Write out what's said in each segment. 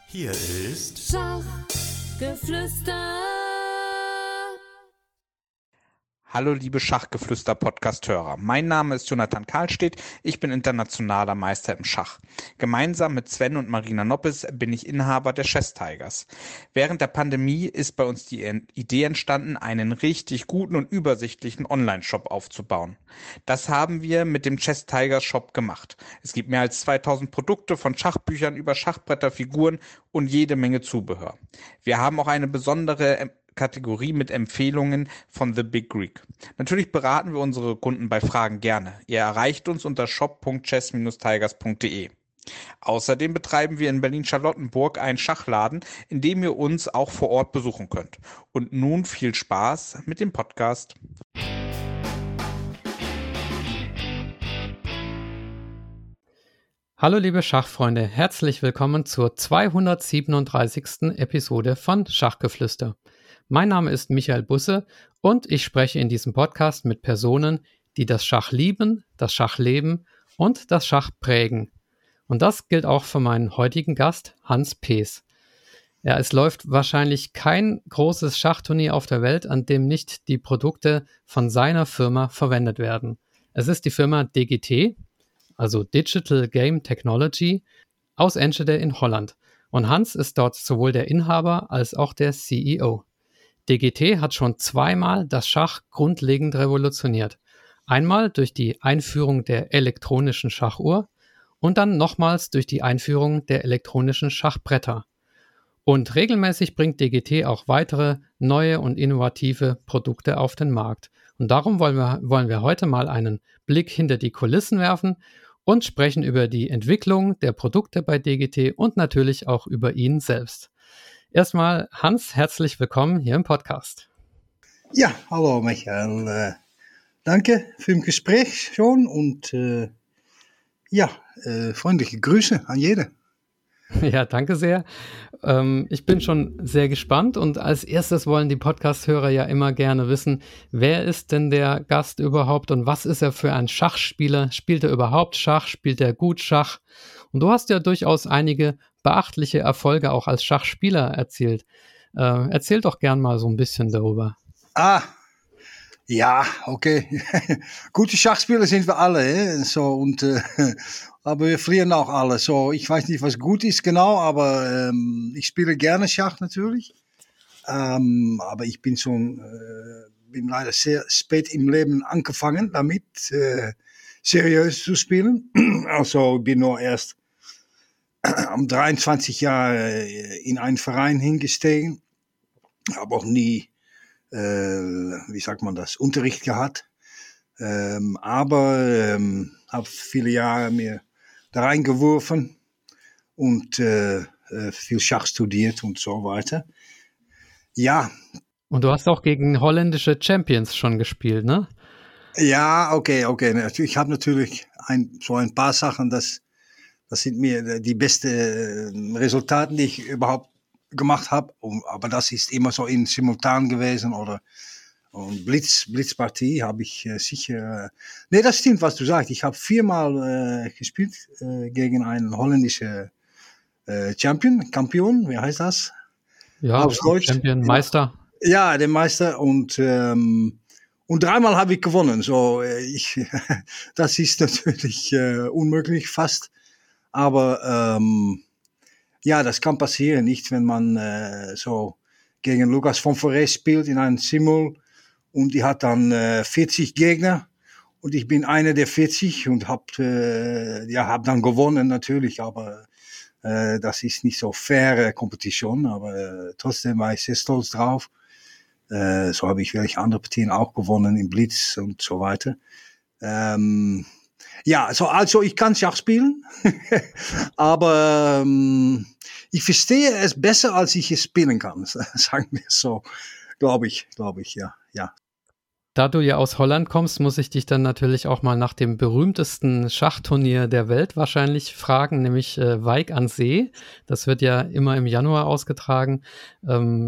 Hier ist Schachgeflüster. Hallo liebe Schachgeflüster-Podcast-Hörer, mein Name ist Jonathan Karlstedt, ich bin internationaler Meister im Schach. Gemeinsam mit Sven und Marina Noppes bin ich Inhaber der Chess Tigers. Während der Pandemie ist bei uns die Idee entstanden, einen richtig guten und übersichtlichen Online-Shop aufzubauen. Das haben wir mit dem Chess Tigers Shop gemacht. Es gibt mehr als 2000 Produkte von Schachbüchern über Schachbretter, Figuren und jede Menge Zubehör. Wir haben auch eine besondere Kategorie mit Empfehlungen von The Big Greek. Natürlich beraten wir unsere Kunden bei Fragen gerne. Ihr erreicht uns unter shop.chess-tigers.de. Außerdem betreiben wir in Berlin-Charlottenburg einen Schachladen, in dem ihr uns auch vor Ort besuchen könnt. Und nun viel Spaß mit dem Podcast. Hallo liebe Schachfreunde, herzlich willkommen zur 237. Episode von Schachgeflüster. Mein Name ist Michael Busse und ich spreche in diesem Podcast mit Personen, die das Schach lieben, das Schach leben und das Schach prägen. Und das gilt auch für meinen heutigen Gast, Hans Pees. Ja, es läuft wahrscheinlich kein großes Schachturnier auf der Welt, an dem nicht die Produkte von seiner Firma verwendet werden. Es ist die Firma DGT, also Digital Game Technology, aus Enschede in Holland. Und Hans ist dort sowohl der Inhaber als auch der CEO. DGT hat schon zweimal das Schach grundlegend revolutioniert. Einmal durch die Einführung der elektronischen Schachuhr und dann nochmals durch die Einführung der elektronischen Schachbretter. Und regelmäßig bringt DGT auch weitere neue und innovative Produkte auf den Markt. Und darum wollen wir heute mal einen Blick hinter die Kulissen werfen und sprechen über die Entwicklung der Produkte bei DGT und natürlich auch über ihn selbst. Erstmal, Hans, herzlich willkommen hier im Podcast. Ja, hallo Michael. Danke für das Gespräch schon und freundliche Grüße an jede. Ja, danke sehr. Ich bin schon sehr gespannt und als erstes wollen die Podcast-Hörer ja immer gerne wissen, wer ist denn der Gast überhaupt und was ist er für ein Schachspieler? Spielt er überhaupt Schach? Spielt er gut Schach? Und du hast ja durchaus einige beachtliche Erfolge auch als Schachspieler erzielt. Erzähl doch gern mal so ein bisschen darüber. Ja, okay. Gute Schachspieler sind wir alle, aber wir verlieren auch alle. So, ich weiß nicht, was gut ist genau, aber ich spiele gerne Schach natürlich. Aber ich bin bin leider sehr spät im Leben angefangen damit, seriös zu spielen. Also, ich bin nur erst um 23 Jahre in einen Verein hingestiegen. Habe auch nie, Unterricht gehabt. Aber habe viele Jahre mir da reingeworfen und viel Schach studiert und so weiter. Ja. Und du hast auch gegen holländische Champions schon gespielt, ne? Ja, okay. Ich habe natürlich ein paar Sachen, das sind mir die besten Resultate, die ich überhaupt gemacht habe. Aber das ist immer so in simultan gewesen oder Blitzpartie habe ich sicher. Nee, das stimmt, was du sagst. Ich habe 4-mal gespielt gegen einen holländischen Kampion, wie heißt das? Ja, auf Deutsch. Champion, Meister. Ja, der Meister und 3-mal habe ich gewonnen. So, das ist natürlich unmöglich fast. Aber das kann passieren, nicht wenn man so gegen Lucas von Forest spielt in einem Simul und die hat dann 40 Gegner und ich bin einer der 40 und hab dann gewonnen natürlich, aber das ist nicht so faire Competition, aber trotzdem war ich sehr stolz drauf. So habe ich welche andere Partien auch gewonnen im Blitz und so weiter. Also ich kann Schach spielen, aber ich verstehe es besser, als ich es spielen kann, sagen wir so, glaube ich, ja. Da du ja aus Holland kommst, muss ich dich dann natürlich auch mal nach dem berühmtesten Schachturnier der Welt wahrscheinlich fragen, nämlich Wijk aan Zee. Das wird ja immer im Januar ausgetragen.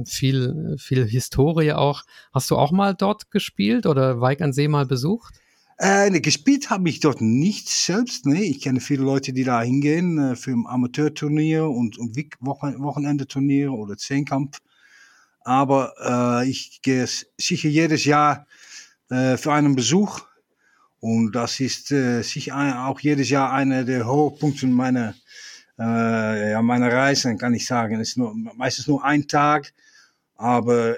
Viel Historie auch. Hast du auch mal dort gespielt oder Wijk aan Zee mal besucht? Gespielt habe ich dort nicht selbst. Ne? Ich kenne viele Leute, die da hingehen für ein Amateurturnier und Wochenende-Turniere oder Zehnkampf. Aber ich gehe sicher jedes Jahr für einen Besuch. Und das ist sicher auch jedes Jahr einer der Höhepunkte meiner Reisen, kann ich sagen. Es ist meistens nur ein Tag. Aber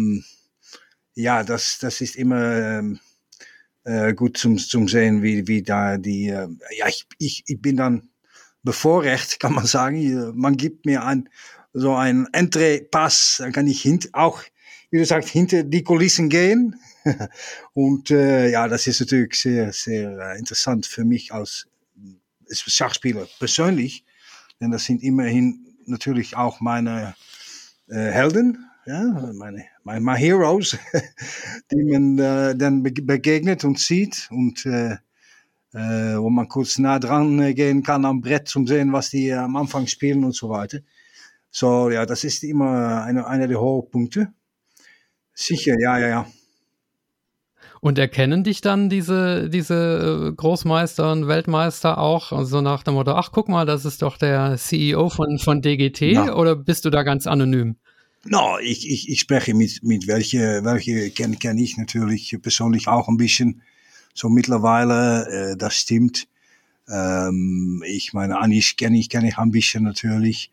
das ist immer gut zum sehen, wie da die, ich bin dann bevorrecht, kann man sagen. Man gibt mir so einen Entree-Pass, dann kann ich auch, wie du sagst, hinter die Kulissen gehen. Und das ist natürlich sehr, sehr interessant für mich als Schachspieler persönlich, denn das sind immerhin natürlich auch meine Helden. Ja, meine Heroes, die man dann begegnet und sieht und wo man kurz nah dran gehen kann am Brett, zum sehen, was die am Anfang spielen und so weiter. So, ja, das ist immer einer der Höhepunkte. Sicher, ja. Und erkennen dich dann diese Großmeister und Weltmeister auch, also nach dem Motto, ach, guck mal, das ist doch der CEO von DGT, Ja. Oder bist du da ganz anonym? No, ich spreche mit welche kenne ich natürlich persönlich auch ein bisschen. So mittlerweile, das stimmt. Ich meine, Anish kenne ich ein bisschen natürlich.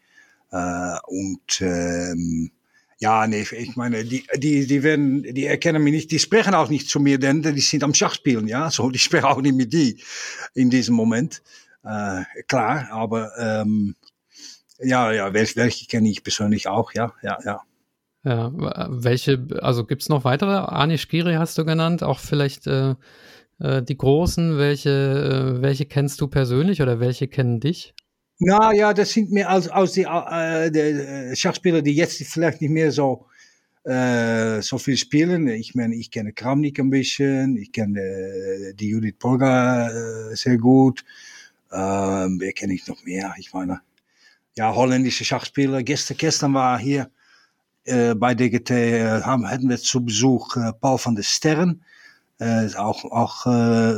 Ich meine, die erkennen mich nicht, die sprechen auch nicht zu mir, denn die sind am Schachspielen, ja. So, die sprechen auch nicht mit die in diesem Moment. Klar, aber welche kenne ich persönlich auch, ja. Ja, welche, also gibt's noch weitere? Anish Giri hast du genannt, auch vielleicht die Großen, welche kennst du persönlich oder welche kennen dich? Na ja, das sind mir aus die Schachspieler, die jetzt vielleicht nicht mehr so viel spielen. Ich meine, ich kenne Kramnik ein bisschen, ich kenne die Judith Polgar sehr gut. Wer kenne ich noch mehr? Ich meine, ja, holländische Schachspieler. Gestern war hier bei DGT, hatten wir zu Besuch Paul van der Sterren. Ist auch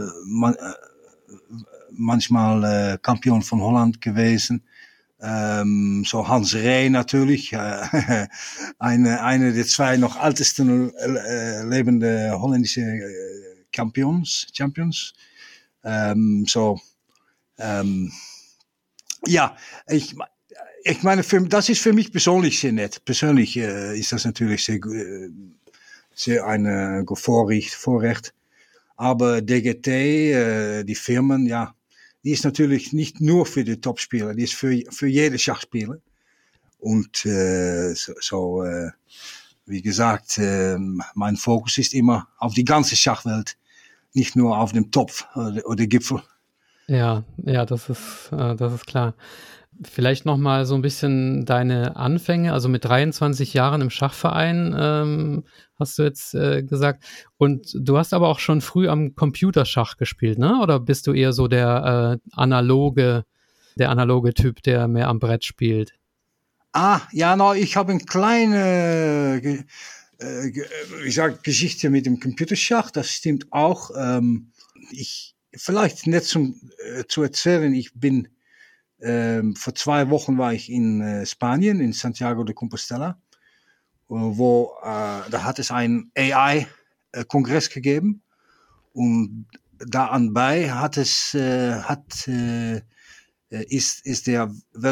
manchmal Kampioen von Holland gewesen. So Hans Reh natürlich, eine der zwei noch ältesten lebende holländische Champions. Ich meine, das ist für mich persönlich sehr nett. Persönlich ist das natürlich sehr ein Vorrecht. Aber DGT, die Firmen, ja, die ist natürlich nicht nur für die Topspieler, die ist für jede Schachspieler. Und wie gesagt, mein Fokus ist immer auf die ganze Schachwelt, nicht nur auf dem Topf oder Gipfel. Ja, das ist klar. Vielleicht noch mal so ein bisschen deine Anfänge, also mit 23 Jahren im Schachverein, hast du jetzt gesagt. Und du hast aber auch schon früh am Computerschach gespielt, ne? Oder bist du eher so der analoge Typ, der mehr am Brett spielt? Ich habe eine kleine Geschichte mit dem Computerschach, das stimmt auch. Vielleicht nicht zu erzählen, ich bin vor 2 Wochen war ich in Spanien, in Santiago de Compostela, wo da hat es einen AI-Kongress gegeben und da anbei ist der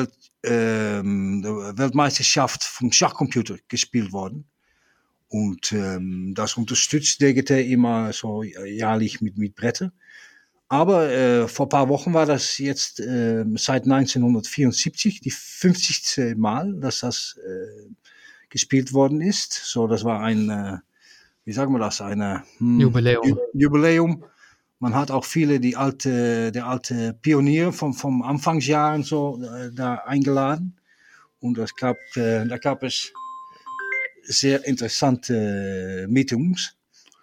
Weltmeisterschaft vom Schachcomputer gespielt worden. Und das unterstützt DGT immer so jährlich mit Bretter. Aber vor ein paar Wochen war das jetzt seit 1974 die 50. Mal, dass das gespielt worden ist. So, das war ein, wie sagen wir das, ein Jubiläum. Man hat auch viele der alte Pioniere vom Anfangsjahren so da eingeladen. Und da gab es sehr interessante Meetings.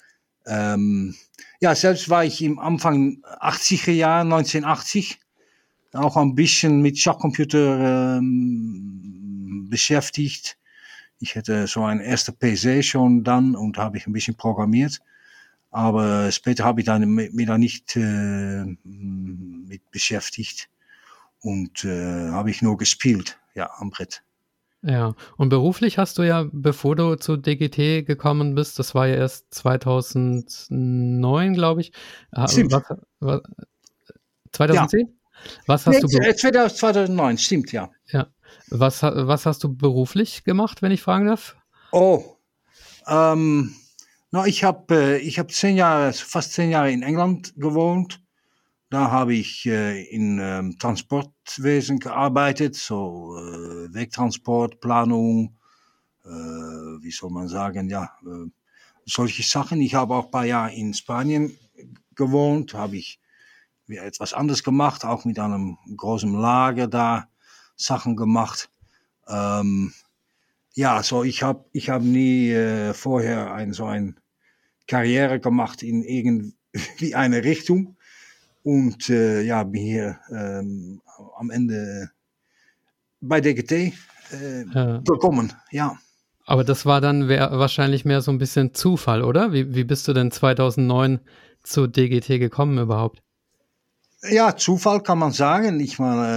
Selbst war ich im Anfang 80er Jahre, 1980, auch ein bisschen mit Schachcomputer beschäftigt. Ich hatte so ein erster PC schon dann und habe ich ein bisschen programmiert. Aber später habe ich mich da nicht mit beschäftigt und habe ich nur gespielt, ja, am Brett. Ja, und beruflich hast du ja, bevor du zu DGT gekommen bist, das war ja erst 2009, glaube ich. Stimmt. 2010? Ja. Was Nee, hast du 2009, stimmt, ja. ja. Was hast du beruflich gemacht, wenn ich fragen darf? Oh, ich hab 10 Jahre, fast 10 Jahre in England gewohnt. Da habe ich in Transportwesen gearbeitet, so Wegtransport, Planung, wie soll man sagen, ja, solche Sachen. Ich habe auch ein paar Jahre in Spanien gewohnt, habe ich wieder etwas anderes gemacht, auch mit einem großen Lager da Sachen gemacht. Ja, so ich hab nie vorher so ein Karriere gemacht in irgendwie eine Richtung und ja, bin hier am Ende bei DGT gekommen, ja. Aber das war dann wahrscheinlich mehr so ein bisschen Zufall, oder? Wie bist du denn 2009 zu DGT gekommen überhaupt? Ja, Zufall kann man sagen. Ich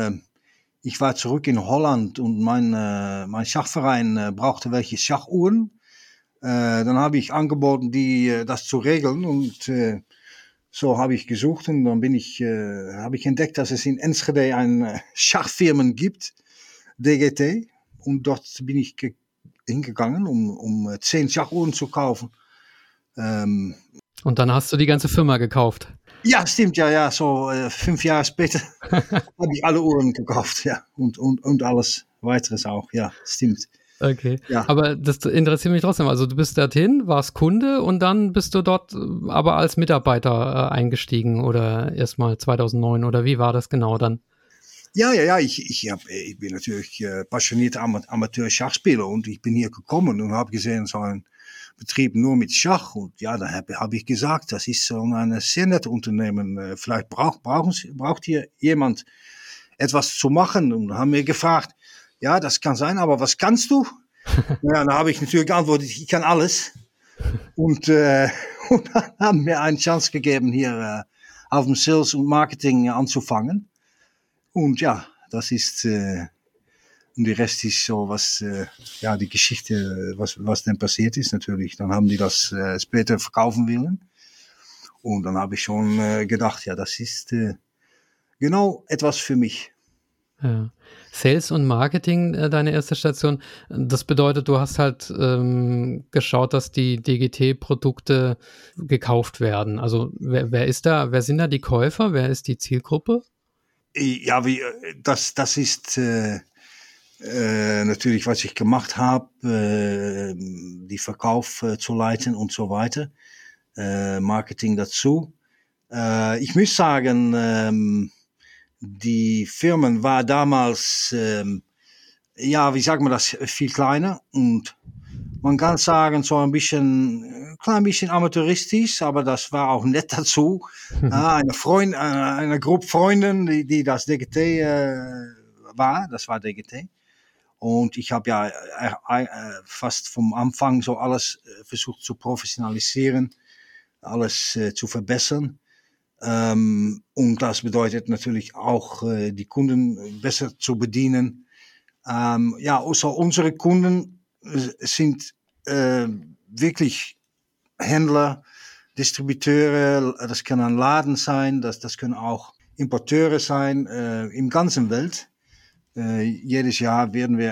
war zurück in Holland und mein Schachverein brauchte welche Schachuhren. Dann habe ich angeboten, das zu regeln und so habe ich gesucht und dann habe ich entdeckt, dass es in Enschede ein Schachfirmen gibt, DGT. Und dort bin ich hingegangen, um 10 Schachuhren zu kaufen. Und dann hast du die ganze Firma gekauft. Ja, stimmt, ja, so 5 Jahre später habe ich alle Uhren gekauft, ja, und alles weiteres auch, ja, stimmt. Okay, Ja. aber das interessiert mich trotzdem. Also du bist dorthin, warst Kunde und dann bist du dort aber als Mitarbeiter eingestiegen oder erstmal 2009 oder wie war das genau dann? Ja, ich bin natürlich passionierter Amateur-Schachspieler und ich bin hier gekommen und habe gesehen, so ein Betrieb nur mit Schach und ja, da habe ich gesagt, das ist so ein sehr nettes Unternehmen, vielleicht braucht hier jemand etwas zu machen und haben mir gefragt, ja, das kann sein, aber was kannst du? Ja, dann habe ich natürlich geantwortet, ich kann alles. Und dann haben mir eine Chance gegeben, hier auf dem Sales und Marketing anzufangen. Und ja, das ist, und der Rest ist so, ja, die Geschichte, was denn passiert ist natürlich. Dann haben die das später verkaufen wollen. Und dann habe ich schon gedacht, ja, das ist genau etwas für mich. Ja. Sales und Marketing, deine erste Station, das bedeutet, du hast halt geschaut, dass die DGT-Produkte gekauft werden. Also wer sind da die Käufer? Wer ist die Zielgruppe? Ja, das ist natürlich, was ich gemacht habe, die Verkauf zu leiten und so weiter. Marketing dazu. Ich muss sagen, die Firmen war damals, ja, wie sagt man das, viel kleiner und man kann sagen, so ein klein bisschen amateuristisch, aber das war auch nett dazu. Eine Gruppe Freunden, die das DGT das war DGT. Und ich habe ja fast vom Anfang so alles versucht zu professionalisieren, alles zu verbessern. Und das bedeutet natürlich auch, die Kunden besser zu bedienen. Ja, also unsere Kunden sind wirklich Händler, Distributeure, das können ein Laden sein, das können auch Importeure sein, im ganzen Welt. Jedes Jahr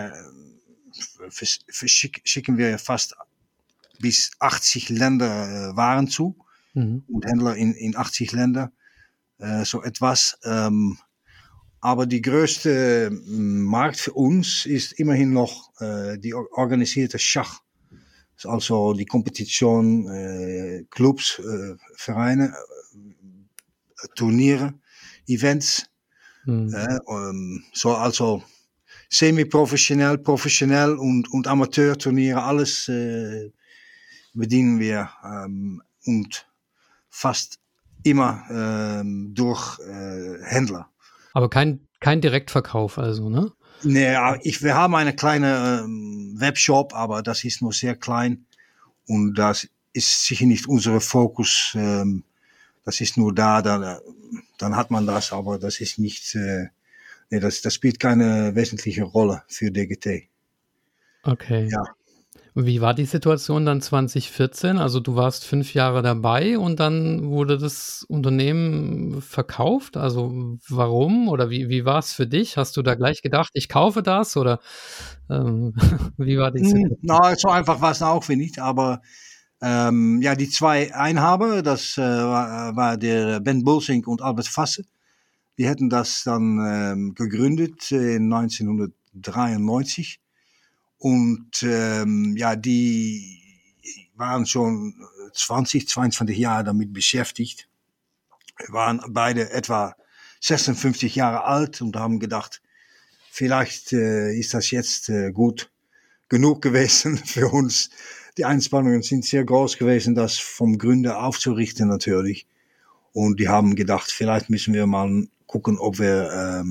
schicken wir fast bis 80 Länder Waren zu. Und Händler in 80 Länder, so etwas. Aber die größte Markt für uns ist immerhin noch die organisierte Schach. Also die Kompetition, Clubs, Vereine, Turniere, Events. So also semi-professionell, professionell und Amateurturniere, alles bedienen wir und fast immer durch Händler. Aber kein Direktverkauf also, ne? Nee, wir haben eine kleine Webshop, aber das ist nur sehr klein und das ist sicher nicht unser Fokus. Das ist nur da, dann hat man das, aber das ist nicht, nee, das spielt keine wesentliche Rolle für DGT. Okay. Ja. Wie war die Situation dann 2014? Also du warst 5 Jahre dabei und dann wurde das Unternehmen verkauft. Also warum oder wie war es für dich? Hast du da gleich gedacht, ich kaufe das oder wie war die Situation? Na, so einfach war es auch nicht, aber ja, die zwei Einhaber, das war der Ben Bulsink und Albert Fasse. Die hätten das dann gegründet in 1993. Und ja, die waren schon 20, 22 Jahre damit beschäftigt. Wir waren beide etwa 56 Jahre alt und haben gedacht, vielleicht ist das jetzt gut genug gewesen für uns. Die Einspannungen sind sehr groß gewesen, das vom Gründer aufzurichten natürlich. Und die haben gedacht, vielleicht müssen wir mal gucken, ob wir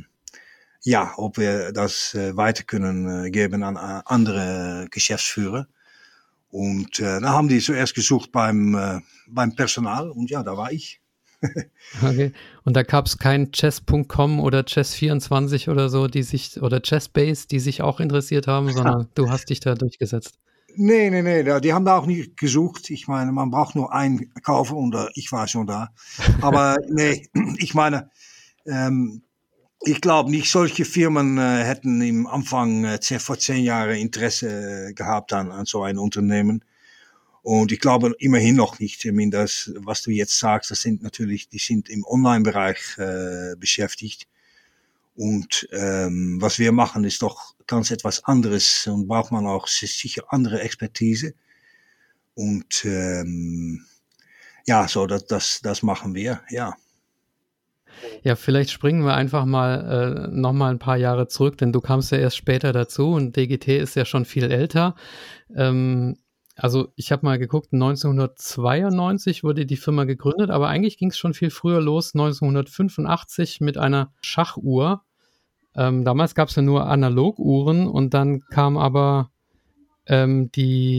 das weiter können geben an andere Geschäftsführer. Und da haben die zuerst gesucht beim Personal und ja, da war ich. Okay. Und da gab es kein Chess.com oder Chess24 oder so, oder Chessbase, die sich auch interessiert haben, sondern du hast dich da durchgesetzt. Nee, die haben da auch nicht gesucht. Ich meine, man braucht nur einen kaufen und ich war schon da. Aber nee, ich meine, ich glaube nicht, solche Firmen hätten im Anfang vor 10 Jahren Interesse gehabt an so ein Unternehmen. Und ich glaube immerhin noch nicht. Ich meine, das, was du jetzt sagst, die sind im Online-Bereich beschäftigt. Und was wir machen, ist doch ganz etwas anderes und braucht man auch sicher andere Expertise. Und ja, so das machen wir, ja. Ja, vielleicht springen wir einfach mal noch mal ein paar Jahre zurück, denn du kamst ja erst später dazu und DGT ist ja schon viel älter. Also ich habe mal geguckt, 1992 wurde die Firma gegründet, aber eigentlich ging es schon viel früher los, 1985 mit einer Schachuhr. Damals gab es ja nur Analoguhren und dann kam aber ein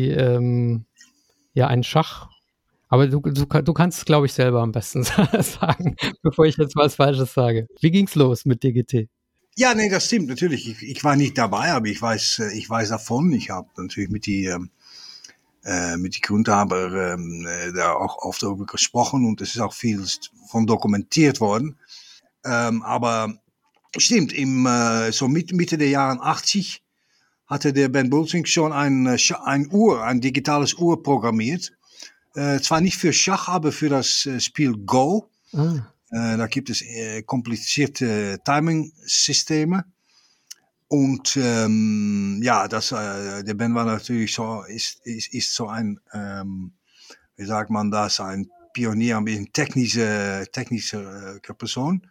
Schach. Aber du kannst es, glaube ich, selber am besten sagen, bevor ich jetzt was Falsches sage. Wie ging's los mit DGT? Ja, nee, das stimmt natürlich. Ich war nicht dabei, aber ich weiß davon. Ich habe natürlich mit die Grundhaber da auch oft darüber gesprochen und es ist auch viel von dokumentiert worden. Aber stimmt, so Mitte der Jahre 80 hatte der Ben Bulsink schon ein digitales Uhr programmiert. Zwar nicht für Schach, aber für das Spiel Go. Da gibt es komplizierte Timing-Systeme. Und ja, der Ben war natürlich so, ist so ein, wie sagt man das, ein Pionier, ein bisschen technische Person.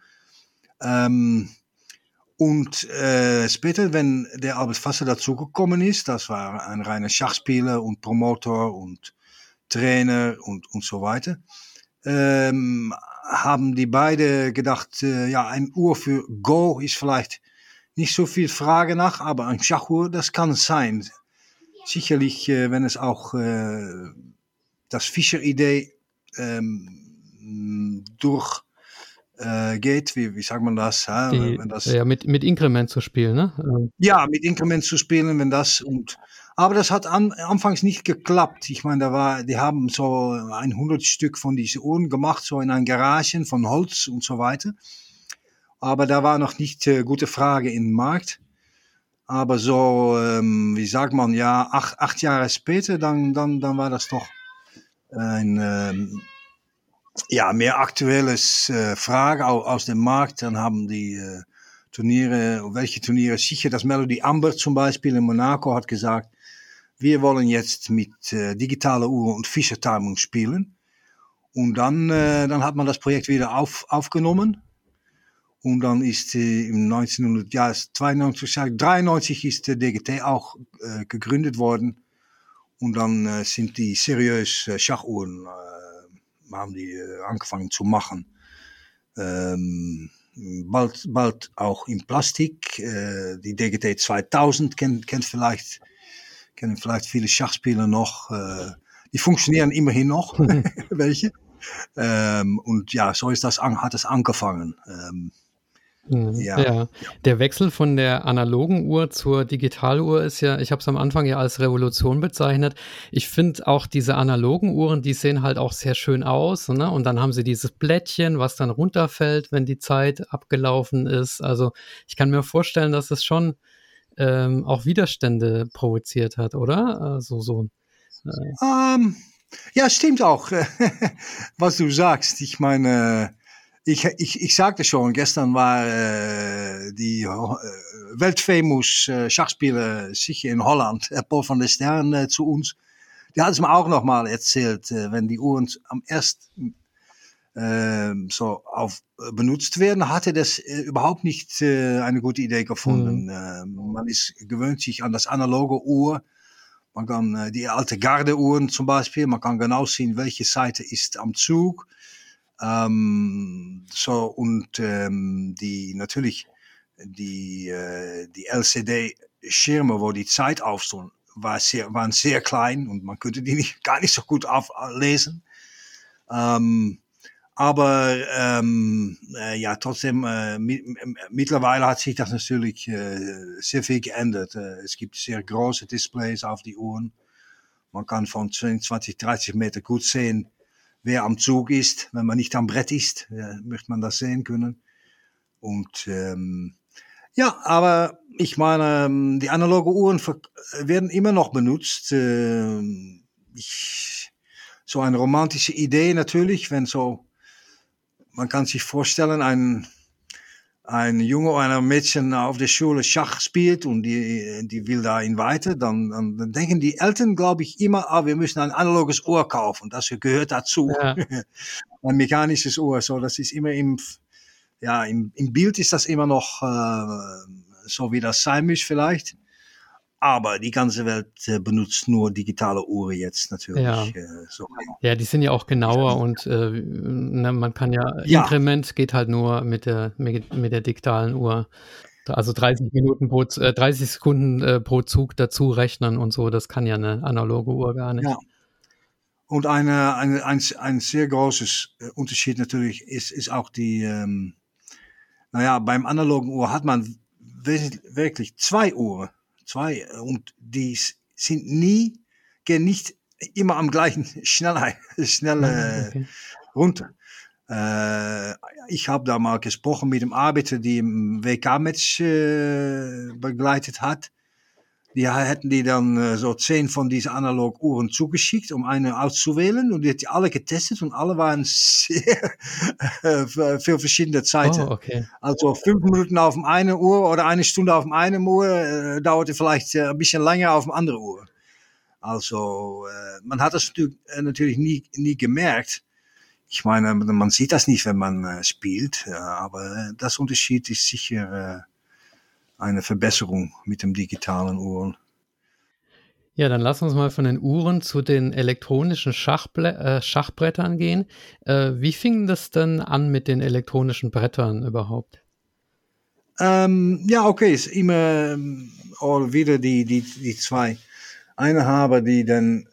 Und später, wenn der Albert Fasse dazugekommen ist, das war ein reiner Schachspieler und Promotor und Trainer und so weiter, haben die beide gedacht, ja, ein Uhr für Go ist vielleicht nicht so viel Frage nach, aber ein Schachuhr, das kann es sein. Sicherlich, wenn es auch das Fischer-Idee geht, wie sagt man das? Wenn das mit Inkrement zu spielen, ne? Ja, mit Inkrement zu spielen, aber das hat anfangs nicht geklappt. Ich meine, die haben so 100 Stück von diesen Uhren gemacht, so in einer Garage von Holz und so weiter. Aber da war noch nicht gute Frage im Markt. Aber so, wie sagt man, ja, 8 Jahre später, dann war das doch ein mehr aktuelles Frage aus dem Markt. Dann haben die welche Turniere, sicher das Melody Amber zum Beispiel in Monaco hat gesagt, wir wollen jetzt mit digitaler Uhr und Fischer-Timing spielen. Und dann hat man das Projekt wieder aufgenommen. Und dann ist im 1993 ist der DGT auch gegründet worden. Und dann sind die seriös Schachuhren, haben die angefangen zu machen. Bald auch in Plastik. Die DGT 2000 kennen vielleicht viele Schachspieler noch. Die funktionieren immerhin noch, welche. Und ja, so ist hat es angefangen. Ja. Ja, der Wechsel von der analogen Uhr zur Digitaluhr ist ja, ich habe es am Anfang ja als Revolution bezeichnet. Ich finde auch diese analogen Uhren, die sehen halt auch sehr schön aus, ne? Und dann haben sie dieses Blättchen, was dann runterfällt, wenn die Zeit abgelaufen ist. Also ich kann mir vorstellen, dass es schon auch Widerstände provoziert hat, oder? Ja, stimmt auch, was du sagst. Ich meine, ich sagte schon, gestern war die weltfamous Schachspieler sicher in Holland, Paul van der Stern, zu uns. Die hat es mir auch noch mal erzählt, wenn die Uhren am ersten benutzt werden, hatte das überhaupt nicht eine gute Idee gefunden. Man gewöhnt sich an das analoge Uhr. Man kann die alte Gardeuhren zum Beispiel, man kann genau sehen, welche Seite ist am Zug. Natürlich die LCD-Schirme, wo die Zeit aufstond, waren sehr klein und man konnte die gar nicht so gut lesen. Trotzdem, mittlerweile hat sich das natürlich sehr viel geändert. Es gibt sehr große Displays auf die Uhren. Man kann von 20, 30 Meter gut sehen, wer am Zug ist. Wenn man nicht am Brett ist, möchte man das sehen können. Und aber ich meine, die analoge Uhren werden immer noch benutzt. So eine romantische Idee natürlich, man kann sich vorstellen, ein Junge oder ein Mädchen auf der Schule Schach spielt und die will dahin weiter, dann denken die Eltern, glaube ich, immer, wir müssen ein analoges Uhr kaufen, das gehört dazu. Ja. Ein mechanisches Uhr, so, das ist immer im Bild ist das immer noch so, wie das sein muss vielleicht. Aber die ganze Welt benutzt nur digitale Uhren jetzt natürlich. Ja. Ja, die sind ja auch genauer und man kann Inkrement geht halt nur mit der digitalen Uhr. Also 30 Sekunden pro Zug dazu rechnen und so, das kann ja eine analoge Uhr gar nicht. Ja. Und ein sehr großes Unterschied natürlich ist auch die, beim analogen Uhr hat man wirklich zwei Uhren. Und die gehen nicht immer am gleichen schnell runter. Ich habe da mal gesprochen mit dem Arbeiter, die im WK-Match begleitet hat. Die hätten die dann so 10 von diesen Analog-Uhren zugeschickt, um eine auszuwählen. Und die hat die alle getestet und alle waren sehr für verschiedene Zeiten. Oh, okay. Also 5 Minuten auf dem eine Uhr oder eine Stunde auf dem einen Uhr dauerte vielleicht ein bisschen länger auf dem anderen Uhr. Also man hat das natürlich nie gemerkt. Ich meine, man sieht das nicht, wenn man spielt. Aber das Unterschied ist sicher eine Verbesserung mit dem digitalen Uhren. Ja, dann lass uns mal von den Uhren zu den elektronischen Schachbrettern gehen. Wie fing das denn an mit den elektronischen Brettern überhaupt? Ist immer wieder die zwei Einhaber, die dann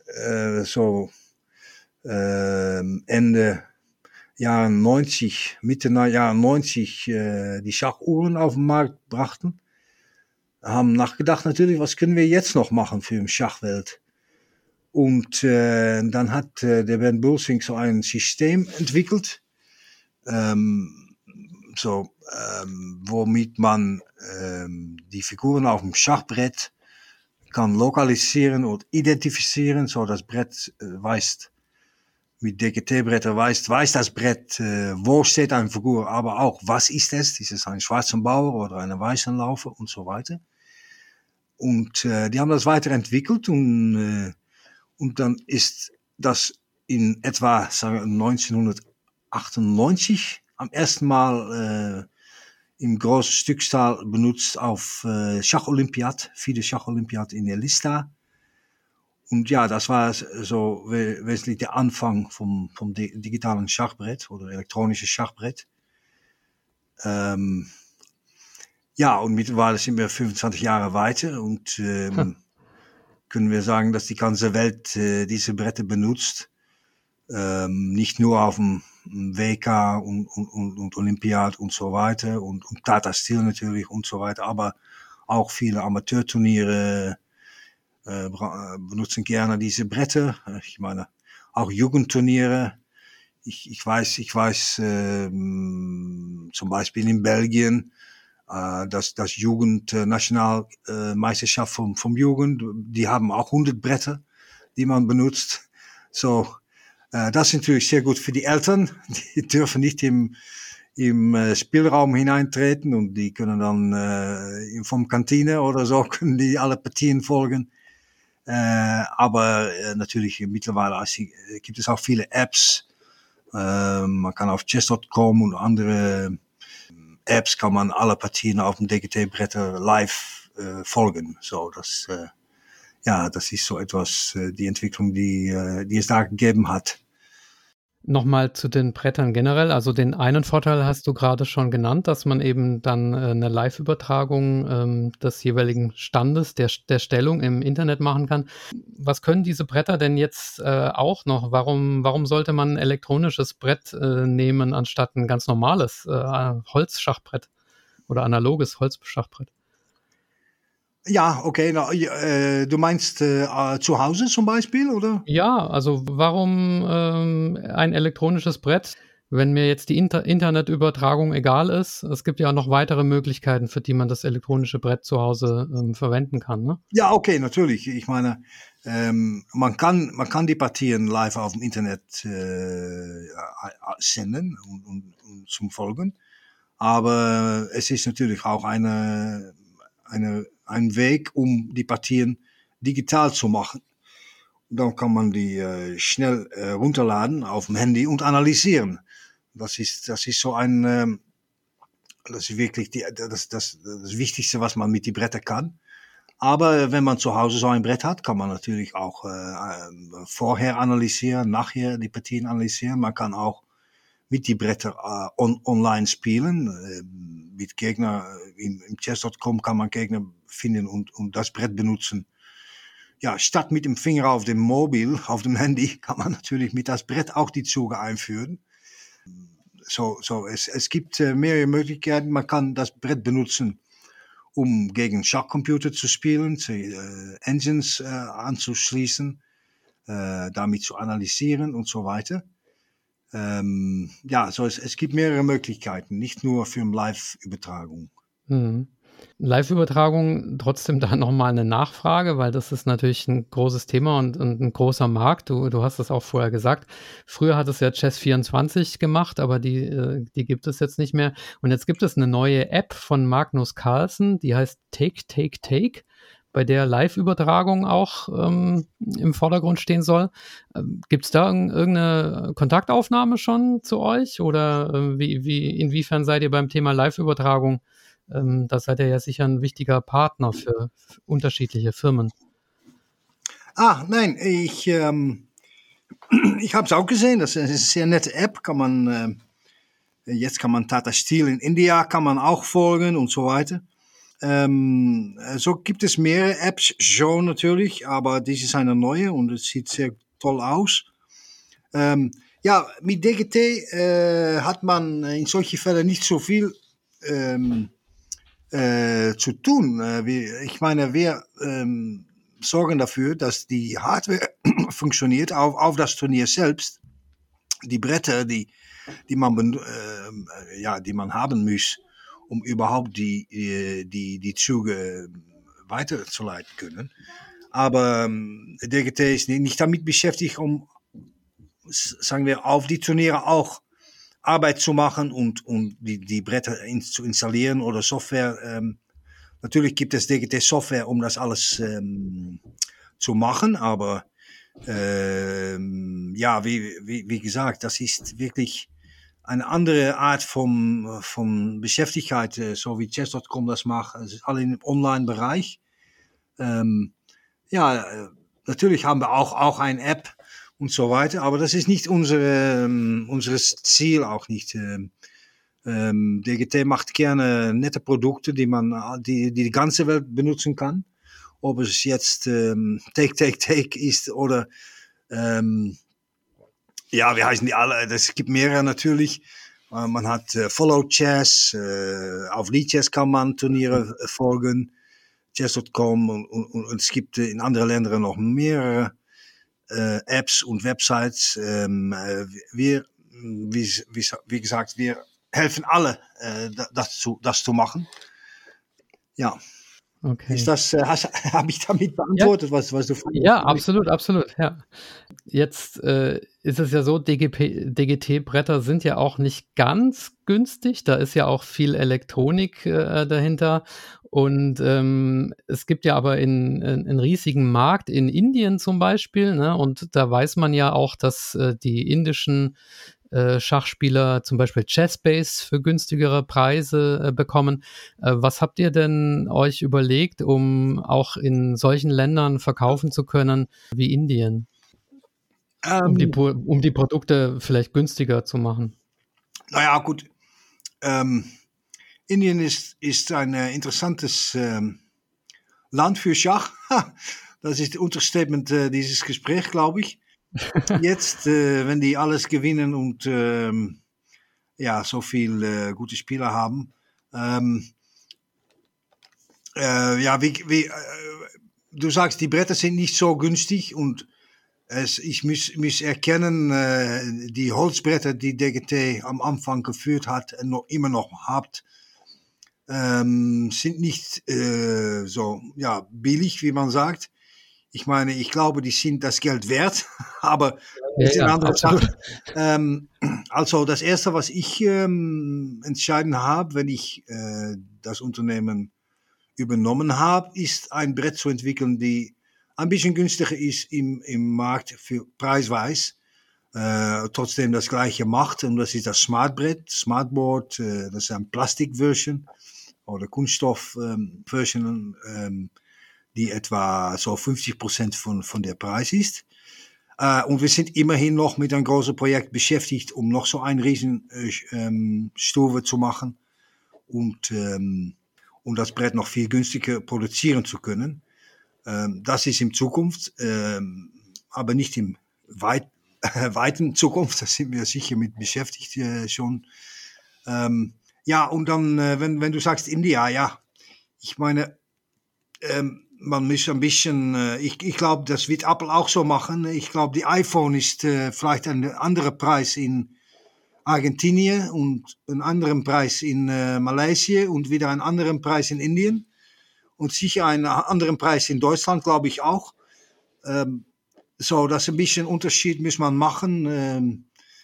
Ende Jahre 90, Mitte Jahre 90 die Schachuhren auf den Markt brachten. Haben nachgedacht natürlich, was können wir jetzt noch machen für die Schachwelt. Und dann hat der Bernd Bulsing so ein System entwickelt, womit man die Figuren auf dem Schachbrett kann lokalisieren und identifizieren, so das Brett weiß, mit DGT-Bretter weiß das Brett, wo steht eine Figur, aber auch, was ist es? Ist es ein schwarzer Bauer oder eine weiße Laufer und so weiter. Und die haben das weiterentwickelt und dann ist das in etwa 1998 am ersten Mal im großen Stückzahl benutzt auf Schacholympiad, FIDE Schacholympiad in Elista. Und ja, das war so wesentlich der Anfang vom digitalen Schachbrett oder elektronischen Schachbrett. Und mittlerweile sind wir 25 Jahre weiter und können wir sagen, dass die ganze Welt diese Bretter benutzt. Nicht nur auf dem WK und Olympiad und so weiter und Tata Steel natürlich und so weiter, aber auch viele Amateurturniere benutzen gerne diese Bretter. Ich meine, auch Jugendturniere. Ich weiß zum Beispiel in Belgien, das Jugendnationalmeisterschaft vom Jugend, die haben auch 100 Bretter, die man benutzt. So, das ist natürlich sehr gut für die Eltern. Die dürfen nicht im Spielraum hineintreten und die können dann vom Kantine oder so können die alle Partien folgen. Aber natürlich mittlerweile gibt es auch viele Apps. Man kann auf chess.com und andere Apps kann man alle Partien auf dem DGT-Bretter live folgen. So, das ist so etwas, die Entwicklung, die es da gegeben hat. Nochmal zu den Brettern generell. Also den einen Vorteil hast du gerade schon genannt, dass man eben dann eine Live-Übertragung des jeweiligen Standes, der Stellung im Internet machen kann. Was können diese Bretter denn jetzt auch noch? Warum sollte man ein elektronisches Brett nehmen, anstatt ein ganz normales Holzschachbrett oder analoges Holzschachbrett? Ja, okay. Du meinst zu Hause zum Beispiel, oder? Ja, also warum ein elektronisches Brett, wenn mir jetzt die Internetübertragung egal ist? Es gibt ja noch weitere Möglichkeiten, für die man das elektronische Brett zu Hause verwenden kann, ne? Ja, okay, natürlich. Ich meine, man kann die Partien live auf dem Internet senden und zum Folgen. Aber es ist natürlich auch ein Weg, um die Partien digital zu machen. Dann kann man die schnell runterladen auf dem Handy und analysieren. Das ist so das ist wirklich das Wichtigste, was man mit die Bretter kann. Aber wenn man zu Hause so ein Brett hat, kann man natürlich auch vorher analysieren, nachher die Partien analysieren. Man kann auch mit die Bretter online spielen. Mit Gegner, im chess.com kann man Gegner finden und das Brett benutzen. Ja, statt mit dem Finger auf dem Mobil, auf dem Handy, kann man natürlich mit das Brett auch die Züge einführen. Es gibt mehrere Möglichkeiten. Man kann das Brett benutzen, um gegen Schachcomputer zu spielen, Engines anzuschließen, damit zu analysieren und so weiter. Es gibt mehrere Möglichkeiten, nicht nur für eine Live-Übertragung. Mhm. Live-Übertragung, trotzdem da nochmal eine Nachfrage, weil das ist natürlich ein großes Thema und ein großer Markt. Du hast das auch vorher gesagt. Früher hat es ja Chess24 gemacht, aber die gibt es jetzt nicht mehr. Und jetzt gibt es eine neue App von Magnus Carlsen, die heißt Take, bei der Live-Übertragung auch im Vordergrund stehen soll. Gibt es da irgendeine Kontaktaufnahme schon zu euch? Oder inwiefern seid ihr beim Thema Live-Übertragung? Da seid ihr ja sicher ein wichtiger Partner für unterschiedliche Firmen. Nein, ich habe es auch gesehen. Das ist eine sehr nette App. Jetzt kann man Tata Steel in India kann man auch folgen und so weiter. So gibt es mehrere Apps schon natürlich, aber dies ist eine neue und es sieht sehr toll aus. Mit DGT hat man in solchen Fällen nicht so viel zu tun. Ich meine, wir sorgen dafür, dass die Hardware funktioniert auf das Turnier selbst. Die Bretter, die man haben muss, um überhaupt die Züge weiterzuleiten können. Aber DGT ist nicht damit beschäftigt, um, sagen wir, auf die Turniere auch Arbeit zu machen und die Bretter zu installieren oder Software. Natürlich gibt es DGT-Software, um das alles zu machen, aber wie gesagt, das ist wirklich eine andere Art von Beschäftigkeit, so wie chess.com das macht. Es ist alle im Online-Bereich. Natürlich haben wir auch eine App und so weiter, aber das ist nicht unseres Ziel auch nicht. DGT macht gerne nette Produkte, die die ganze Welt benutzen kann. ob es jetzt Take ist oder ja, wie heißen die alle? Es gibt mehrere natürlich. Man hat Follow Chess, auf Lichess kann man Turniere folgen, chess.com und es gibt in anderen Ländern noch mehrere Apps und Websites. Wie gesagt, wir helfen alle, das zu machen. Ja. Okay. Ist das, habe ich damit beantwortet, was du fragst? Ja, absolut, absolut, ja. Jetzt ist es ja so, DGT-Bretter sind ja auch nicht ganz günstig. Da ist ja auch viel Elektronik dahinter. Und es gibt ja aber einen riesigen Markt in Indien zum Beispiel, ne? Und da weiß man ja auch, dass die indischen Schachspieler zum Beispiel Chessbase für günstigere Preise bekommen. Was habt ihr denn euch überlegt, um auch in solchen Ländern verkaufen zu können wie Indien? Um die Produkte vielleicht günstiger zu machen. Naja, gut. Indien ist ein interessantes Land für Schach. Das ist das Unterstatement dieses Gesprächs, glaube ich. Jetzt, wenn die alles gewinnen und ja, so viel gute Spieler haben. Ja, du sagst, die Bretter sind nicht so günstig und ich muss erkennen, die Holzbretter, die DGT am Anfang geführt hat und immer noch hat, sind nicht so ja, billig, wie man sagt. Ich meine, ich glaube, die sind das Geld wert, aber das ist eine andere Sache. Also das Erste, was ich entschieden habe, wenn ich das Unternehmen übernommen habe, ist ein Brett zu entwickeln, die ein bisschen günstiger ist im Markt für preisweise, trotzdem das gleiche macht. Und das ist das Smartbrett, Smartboard, das ist ein Plastikversion oder Kunststoffversion, die etwa so 50% von der Preis ist. Und wir sind immerhin noch mit einem großen Projekt beschäftigt, um noch so eine riesen Stufe zu machen und das Brett noch viel günstiger produzieren zu können. Das ist in Zukunft, aber nicht im weiten Zukunft, da sind wir sicher mit beschäftigt schon. Ja, und dann, wenn du sagst India, ja, ich meine, man muss ein bisschen, ich glaube, das wird Apple auch so machen. Ich glaube, die iPhone ist vielleicht ein anderer Preis in Argentinien und einen anderen Preis in Malaysia und wieder einen anderen Preis in Indien und sicher einen anderen Preis in Deutschland, glaube ich auch. So, das ist ein bisschen Unterschied muss man machen,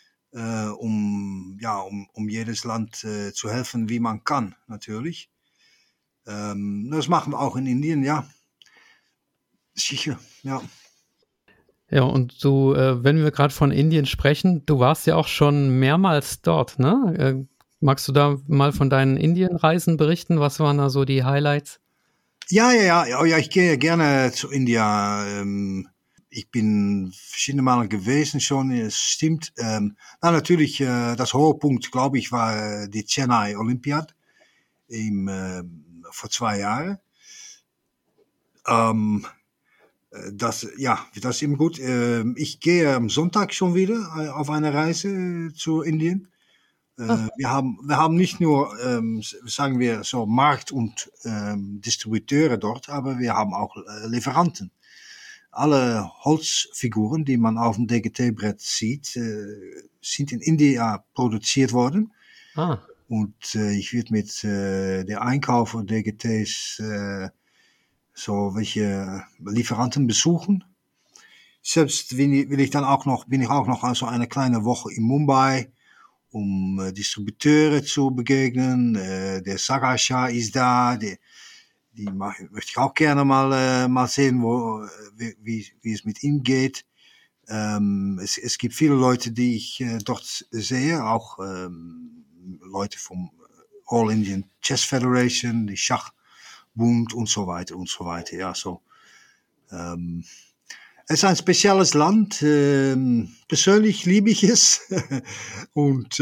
um jedes Land zu helfen, wie man kann, natürlich. Das machen wir auch in Indien, ja. Sicher, ja. Ja, und du, wenn wir gerade von Indien sprechen, du warst ja auch schon mehrmals dort, ne? Magst du da mal von deinen Indienreisen berichten? Was waren da so die Highlights? Ja, ich gehe gerne zu India. Ich bin verschiedene Male gewesen schon, es stimmt. Natürlich, das hohe Punkt, glaube ich, war die Chennai Olympiad vor 2 Jahren. Das ist eben gut. Ich gehe am Sonntag schon wieder auf eine Reise zu Indien. Wir haben nicht nur, sagen wir so, Markt- und Distributeure dort, aber wir haben auch Lieferanten. Alle Holzfiguren, die man auf dem DGT-Brett sieht, sind in India produziert worden. Und ich werde mit der Einkäufer DGTs so welche Lieferanten besuchen. Selbst bin ich auch noch also eine kleine Woche in Mumbai, um Distributeure zu begegnen. Der Sagar Shah ist da, die möchte ich auch gerne mal sehen, wie es mit ihm geht. Es gibt viele Leute, die ich dort sehe, auch Leute vom All Indian Chess Federation, die Schachbund und so weiter und so weiter. Ja, so. Es ist ein spezielles Land. Persönlich liebe ich es. und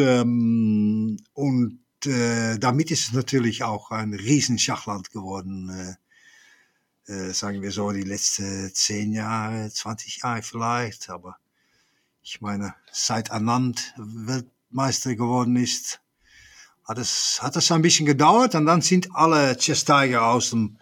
damit ist es natürlich auch ein Riesenschachland geworden. sagen wir so, die letzten 10 Jahre, 20 Jahre vielleicht. Aber ich meine, seit Anand Weltmeister geworden ist, hat es ein bisschen gedauert. Und dann sind alle Chess-Tiger aus dem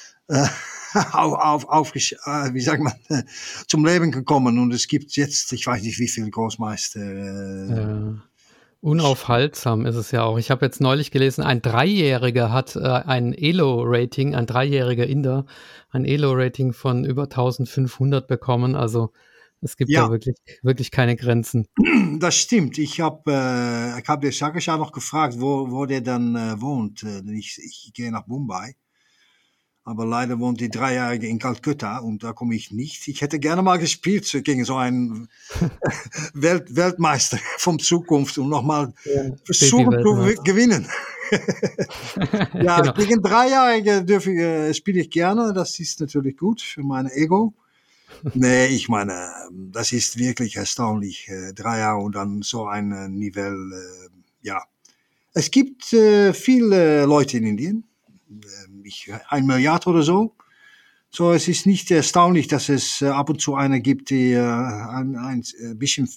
wie sagt man, zum Leben gekommen. Und es gibt jetzt, ich weiß nicht wie viele Großmeister. Unaufhaltsam ist es ja auch. Ich habe jetzt neulich gelesen, ein Dreijähriger hat ein Elo-Rating, ein dreijähriger Inder, ein Elo-Rating von über 1500 bekommen. Also es gibt ja wirklich keine Grenzen. Das stimmt. Ich hab den Shakesha noch gefragt, wo der dann wohnt. Ich gehe nach Mumbai. Aber leider wohnt die Dreijährige in Kalkutta und da komme ich nicht. Ich hätte gerne mal gespielt gegen so einen Weltmeister von Zukunft und nochmal versuchen zu gewinnen. Ja, genau. Gegen Dreijährige spiele ich gerne. Das ist natürlich gut für mein Ego. Nee, ich meine, das ist wirklich erstaunlich. 3 Jahre und dann so ein Niveau. Ja, es gibt viele Leute in Indien. 1 Milliard oder so. So, es ist nicht erstaunlich, dass es ab und zu einer gibt, die ein bisschen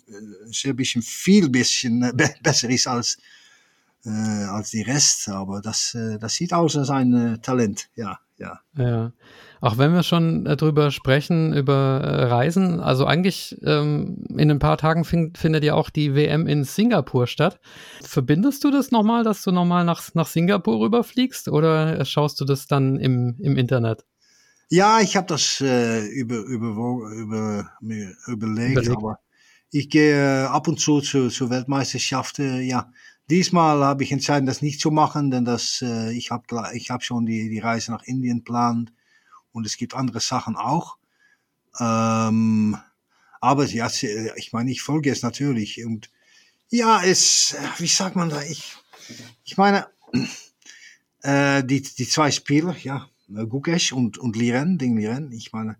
besser ist als die Rest. Aber das sieht aus als ein Talent, ja. Auch wenn wir schon drüber sprechen, über Reisen, also eigentlich in ein paar Tagen findet ja auch die WM in Singapur statt. Verbindest du das nochmal, dass du nochmal nach Singapur rüberfliegst oder schaust du das dann im Internet? Ja, ich habe das überlegt, aber ich gehe ab und zu zur Weltmeisterschaft, ja. Diesmal habe ich entschieden, das nicht zu machen, denn ich hab schon die Reise nach Indien geplant und es gibt andere Sachen auch. Aber ja, ich meine, ich folge es natürlich und ja, wie sagt man da? Ich meine, die 2 Spieler, ja, Gukesh und Ding Liren, ich meine,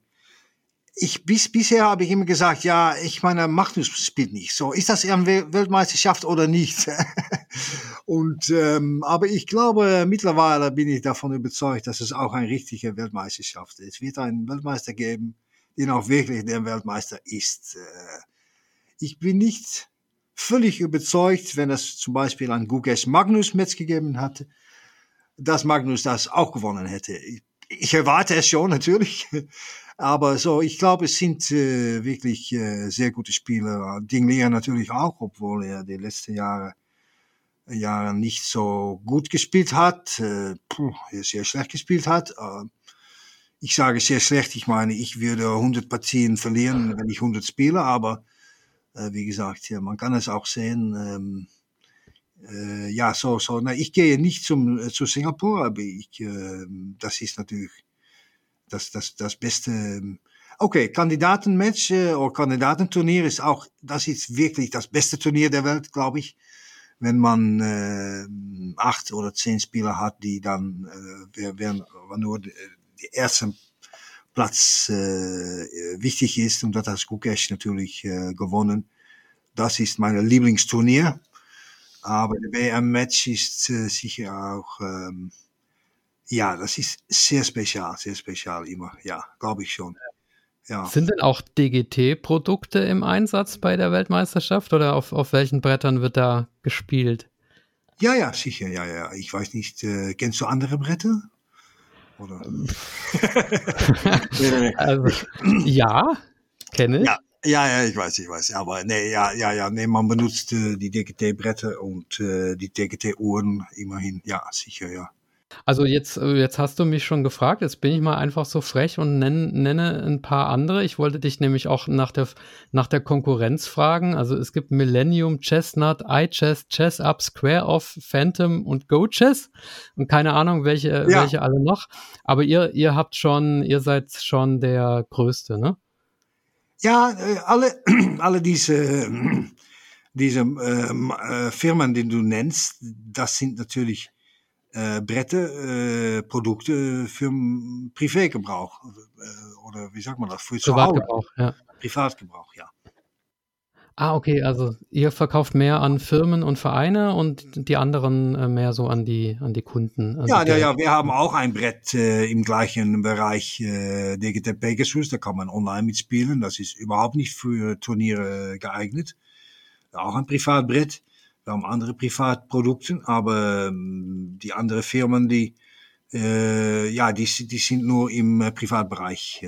bisher habe ich immer gesagt, ja, ich meine, Magnus spielt nicht. So, ist das eher eine Weltmeisterschaft oder nicht? Und, aber ich glaube, mittlerweile bin ich davon überzeugt, dass es auch eine richtige Weltmeisterschaft ist. Es wird einen Weltmeister geben, der auch wirklich der Weltmeister ist. Ich bin nicht völlig überzeugt, wenn es zum Beispiel ein Gukesh Magnus Match gegeben hatte, dass Magnus das auch gewonnen hätte. Ich erwarte es schon, natürlich. Aber so, ich glaube, es sind wirklich sehr gute Spieler. Ding Liren natürlich auch, obwohl er die letzten Jahre nicht so gut gespielt hat. Er sehr schlecht gespielt hat. Ich sage sehr schlecht, ich meine, ich würde 100 Partien verlieren, wenn ich 100 spiele. Aber wie gesagt, ja, man kann es auch sehen. Ja, na, ich gehe nicht zu Singapur, aber das ist natürlich das beste. Okay, Kandidatenmatch oder Kandidatenturnier ist auch, das ist wirklich das beste Turnier der Welt, glaube ich. Wenn man 8 oder 10 Spieler hat, die dann nur der erste Platz wichtig ist und das hat Gukesh natürlich gewonnen. Das ist mein Lieblingsturnier. Aber der WM-Match ist sicher auch, ja, das ist sehr spezial immer, ja, glaube ich schon. Ja. Sind denn auch DGT-Produkte im Einsatz bei der Weltmeisterschaft oder auf welchen Brettern wird da gespielt? Ja, sicher, ja. Ich weiß nicht, kennst du andere Bretter? Oder? Also, ja, kenne ich. Ja, ich weiß. Aber nee, man benutzt die DGT-Bretter und die DGT-Uhren immerhin. Ja, sicher, ja. Also jetzt hast du mich schon gefragt, jetzt bin ich mal einfach so frech und nenne ein paar andere. Ich wollte dich nämlich auch nach der Konkurrenz fragen. Also es gibt Millennium, Chestnut, iChess, ChessUp, SquareOff, Phantom und GoChess und keine Ahnung, welche alle noch. Aber ihr seid schon der Größte, ne? Ja, alle diese Firmen, die du nennst, das sind natürlich Bretter, Produkte für Privatgebrauch. Oder wie sagt man das? Für Privatgebrauch, ja. Privatgebrauch, ja. Ah, okay, also ihr verkauft mehr an Firmen und Vereine und die anderen mehr so an die Kunden, Ja, direkt. wir haben auch ein Brett im gleichen Bereich, DGT Pegasus, da kann man online mitspielen. Das ist überhaupt nicht für Turniere geeignet. Auch ein Privatbrett. Wir haben andere Privatprodukte, aber die anderen Firmen, die sind nur im Privatbereich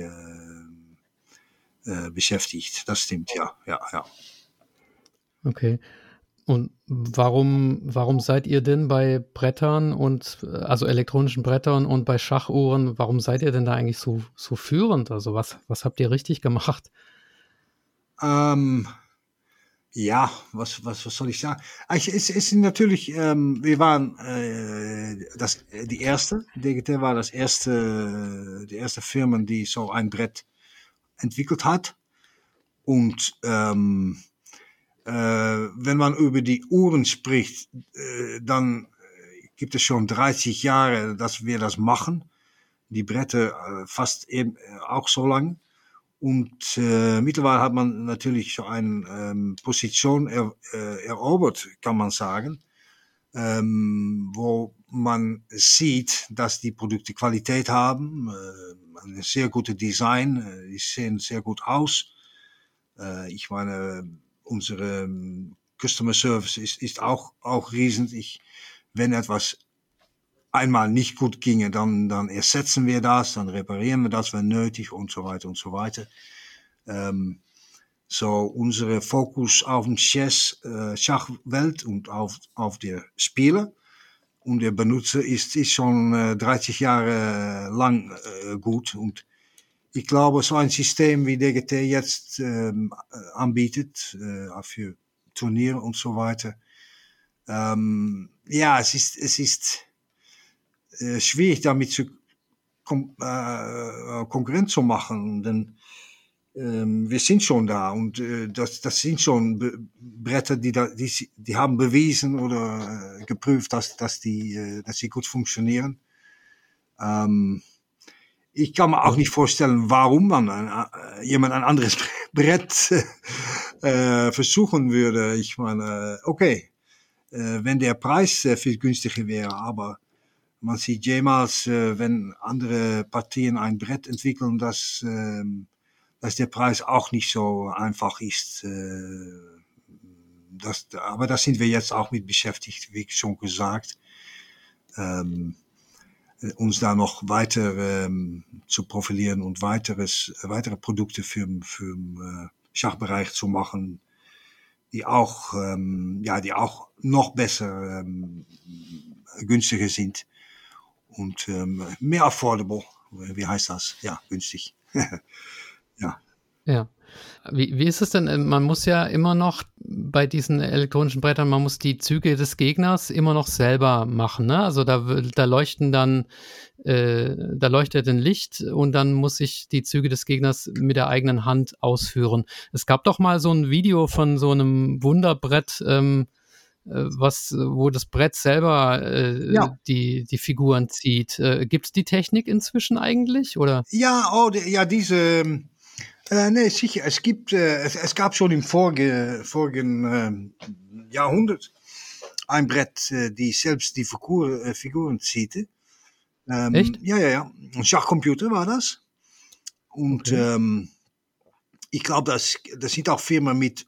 beschäftigt. Das stimmt, ja. Okay. Und warum seid ihr denn bei Brettern und also elektronischen Brettern und bei Schachuhren, warum seid ihr denn da eigentlich so führend? Also was habt ihr richtig gemacht? Ähm, Ja, was soll ich sagen? Es ist natürlich, wir waren die erste. DGT war die erste Firma, die so ein Brett entwickelt hat. Und wenn man über die Uhren spricht, dann gibt es schon 30 Jahre, dass wir das machen. Die Bretter fast eben auch so lang. Und mittlerweile hat man natürlich so eine Position erobert, kann man sagen, wo man sieht, dass die Produkte Qualität haben, ein sehr gutes Design, die sehen sehr gut aus. Ich meine, unsere Customer Service ist auch riesig. Wenn etwas einmal nicht gut ginge, dann ersetzen wir das, dann reparieren wir das, wenn nötig und so weiter und so weiter. So unsere Fokus auf den Schachwelt und auf der Spieler und der Benutzer ist schon 30 Jahre lang gut. Und ich glaube, so ein System wie DGT jetzt anbietet, für Turniere und so weiter, es ist schwierig damit Konkurrenz zu machen, denn wir sind schon da und das sind schon Bretter, die haben bewiesen oder geprüft, dass sie gut funktionieren. Ich kann mir auch nicht vorstellen, warum man jemand ein anderes Brett versuchen würde. Ich meine, okay, wenn der Preis viel günstiger wäre, aber man sieht jemals, wenn andere Partien ein Brett entwickeln, dass der Preis auch nicht so einfach ist. Aber da sind wir jetzt auch mit beschäftigt, wie schon gesagt, uns da noch weiter zu profilieren und weitere Produkte für den Schachbereich zu machen, die auch noch besser günstiger sind und mehr affordable. Wie heißt das? Ja, günstig. Ja. Ja. Wie ist es denn? Man muss ja immer noch bei diesen elektronischen Brettern, man muss die Züge des Gegners immer noch selber machen, ne? Also da leuchten dann, da leuchtet ein Licht und dann muss ich die Züge des Gegners mit der eigenen Hand ausführen. Es gab doch mal so ein Video von so einem Wunderbrett, wo das Brett selber Ja. die Figuren zieht. Gibt es die Technik inzwischen eigentlich? Oder? Ja, diese. Nee, sicher. Es gab schon im vorigen Jahrhundert ein Brett, die selbst die Figuren zieht. Echt? Ja. Ein Schachcomputer war das. Und Okay. ich glaube, das sind auch Firmen mit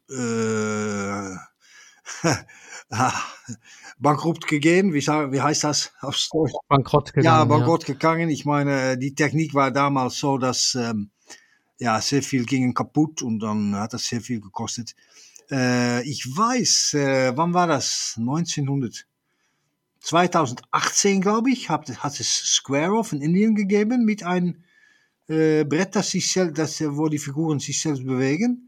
bankrott gegangen. Wie heißt das auf Deutsch? Bankrott Ja, gegangen, ja. bankrott gegangen. Ich meine, die Technik war damals so, dass sehr viel gingen kaputt und dann hat das sehr viel gekostet. Ich weiß, wann war das? 2018, glaube ich, hat es Square-Off in Indien gegeben mit einem Brett, wo die Figuren sich selbst bewegen.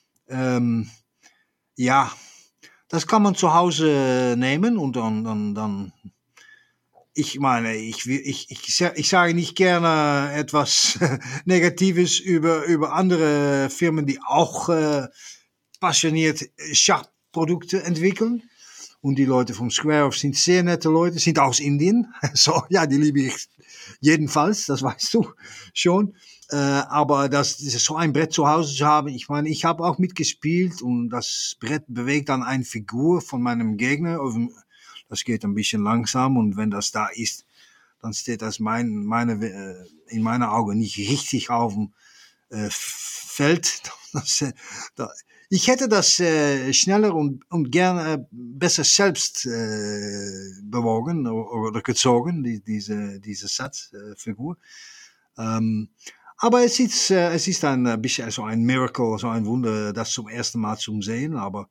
Ja, das kann man zu Hause nehmen und dann ich meine, ich sage nicht gerne etwas Negatives über andere Firmen, die auch passioniert Schachprodukte entwickeln. Und die Leute von Square-Off sind sehr nette Leute, sind aus Indien. So, ja, die liebe ich jedenfalls, das weißt du schon. Aber das so ein Brett zu Hause zu haben, ich meine, ich habe auch mitgespielt und das Brett bewegt dann eine Figur von meinem Gegner. Das geht ein bisschen langsam und wenn das da ist, dann steht das in meinen Augen nicht richtig auf dem Feld. Ich hätte das schneller und gerne besser selbst bewogen oder gezogen, diese Satzfigur. Aber es ist ein bisschen so ein Miracle, so ein Wunder, das zum ersten Mal zu sehen. Aber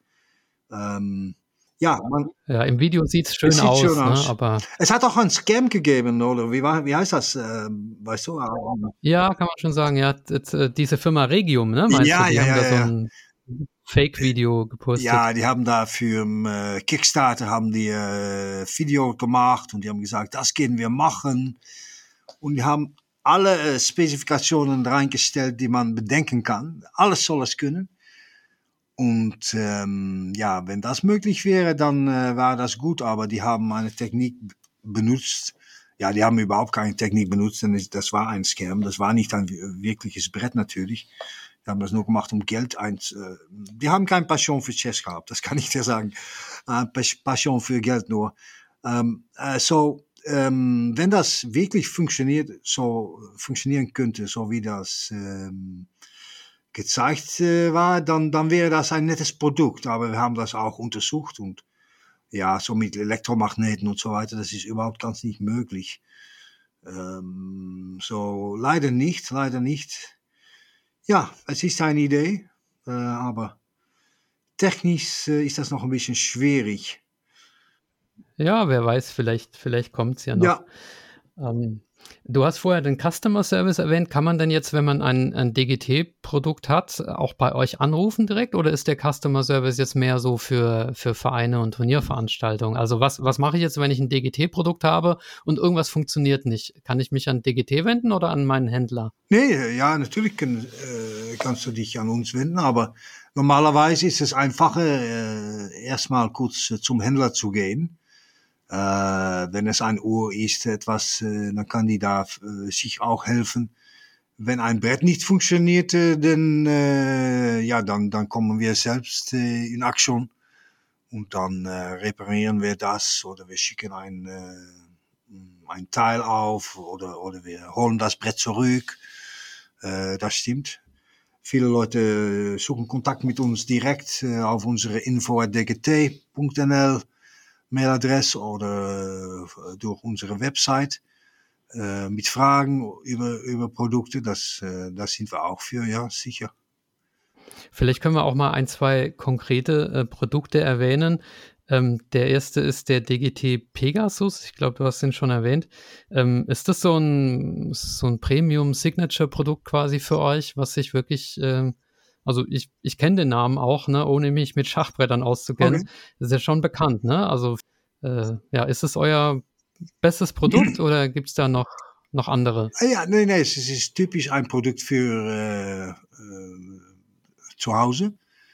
ja, Ja, im Video sieht's schön es sieht aus, schön ne? aus. Aber Es hat auch einen Scam gegeben, oder wie heißt das? Weißt du? ja, kann man schon sagen, ja, diese Firma Regium, ne, meinst du, Ja, die ja, haben ja, da so ja. ein Fake-Video gepostet. Ja, die haben da für Kickstarter haben die Video gemacht und die haben gesagt, das gehen wir machen. Und die haben alle Spezifikationen reingestellt, die man bedenken kann. Alles soll es können. Und ja, wenn das möglich wäre, dann war das gut. Aber die haben eine Technik benutzt. Ja, die haben überhaupt keine Technik benutzt, denn das war ein Scam. Das war nicht ein wirkliches Brett natürlich. Die haben das nur gemacht, um Geld die haben keine Passion für Chess gehabt, das kann ich dir sagen. Passion für Geld nur. Wenn das wirklich funktionieren könnte, so wie das gezeigt war, dann wäre das ein nettes Produkt. Aber wir haben das auch untersucht und ja, so mit Elektromagneten und so weiter, das ist überhaupt ganz nicht möglich. Leider nicht. Ja, es ist eine Idee, aber technisch ist das noch ein bisschen schwierig. Ja, wer weiß, vielleicht kommt's ja noch. Ja, Du hast vorher den Customer Service erwähnt. Kann man denn jetzt, wenn man ein DGT-Produkt hat, auch bei euch anrufen direkt? Oder ist der Customer Service jetzt mehr so für Vereine und Turnierveranstaltungen? Also was mache ich jetzt, wenn ich ein DGT-Produkt habe und irgendwas funktioniert nicht? Kann ich mich an DGT wenden oder an meinen Händler? nee, ja, natürlich kannst du dich an uns wenden, aber normalerweise ist es einfacher, erstmal kurz zum Händler zu gehen. Wenn es ein Uhr ist, etwas, dann kann die da sich auch helfen. Wenn ein Brett nicht funktioniert, dann kommen wir selbst in Aktion und dann reparieren wir das oder wir schicken ein Teil auf oder wir holen das Brett zurück. Das stimmt. Viele Leute suchen Kontakt mit uns direkt auf unsere info@dgt.nl Mailadresse oder durch unsere Website mit Fragen über Produkte. Das sind wir auch für, ja, sicher. Vielleicht können wir auch mal 1, 2 konkrete Produkte erwähnen. Der erste ist der DGT Pegasus. Ich glaube, du hast den schon erwähnt. Ist das so ein Premium-Signature-Produkt quasi für euch, was sich wirklich, also ich kenne den Namen auch, ne, ohne mich mit Schachbrettern auszukennen. Okay. Das ist ja schon bekannt, ne? Also ja, ist es euer bestes Produkt oder gibt es da noch andere? Ja, nee, es ist typisch ein Produkt für zu Hause.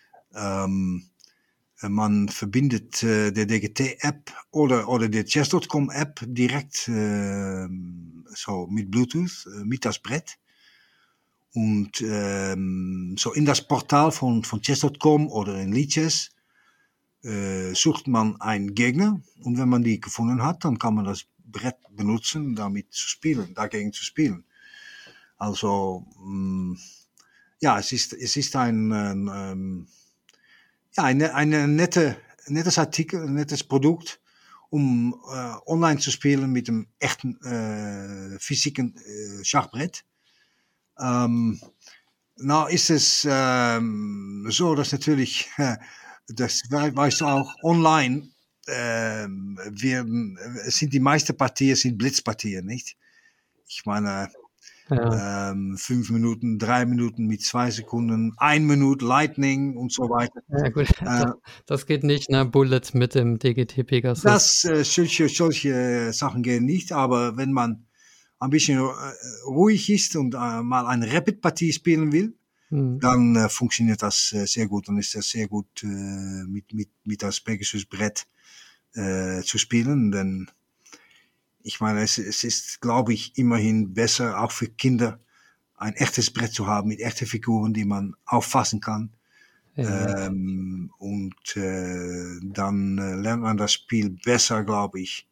Man verbindet der DGT-App oder der Chess.com-App direkt so mit Bluetooth mit das Brett. Und so in das Portal von Chess.com oder in Lichess sucht man einen Gegner und wenn man die gefunden hat, dann kann man das Brett benutzen, dagegen zu spielen. Also ja, es ist ein nettes Artikel, ein nettes Produkt, um online zu spielen mit einem echten physischen Schachbrett. Nou ist es so, dass natürlich, das weißt du auch, online sind die meisten Partien sind Blitzpartien, nicht? Ich meine, Ja. 5 Minuten, 3 Minuten mit 2 Sekunden, 1 Minute Lightning und so weiter. Ja gut, das geht nicht, ne? Bullets mit dem DGT Pegasus. Solche Sachen gehen nicht, aber wenn man ein bisschen ruhig ist und mal eine Rapid-Partie spielen will, dann funktioniert das sehr gut. Dann ist das sehr gut mit das Pegasus-Brett zu spielen. Denn ich meine, es ist, glaube ich, immerhin besser, auch für Kinder, ein echtes Brett zu haben mit echten Figuren, die man auffassen kann. Ja. Dann lernt man das Spiel besser, glaube ich.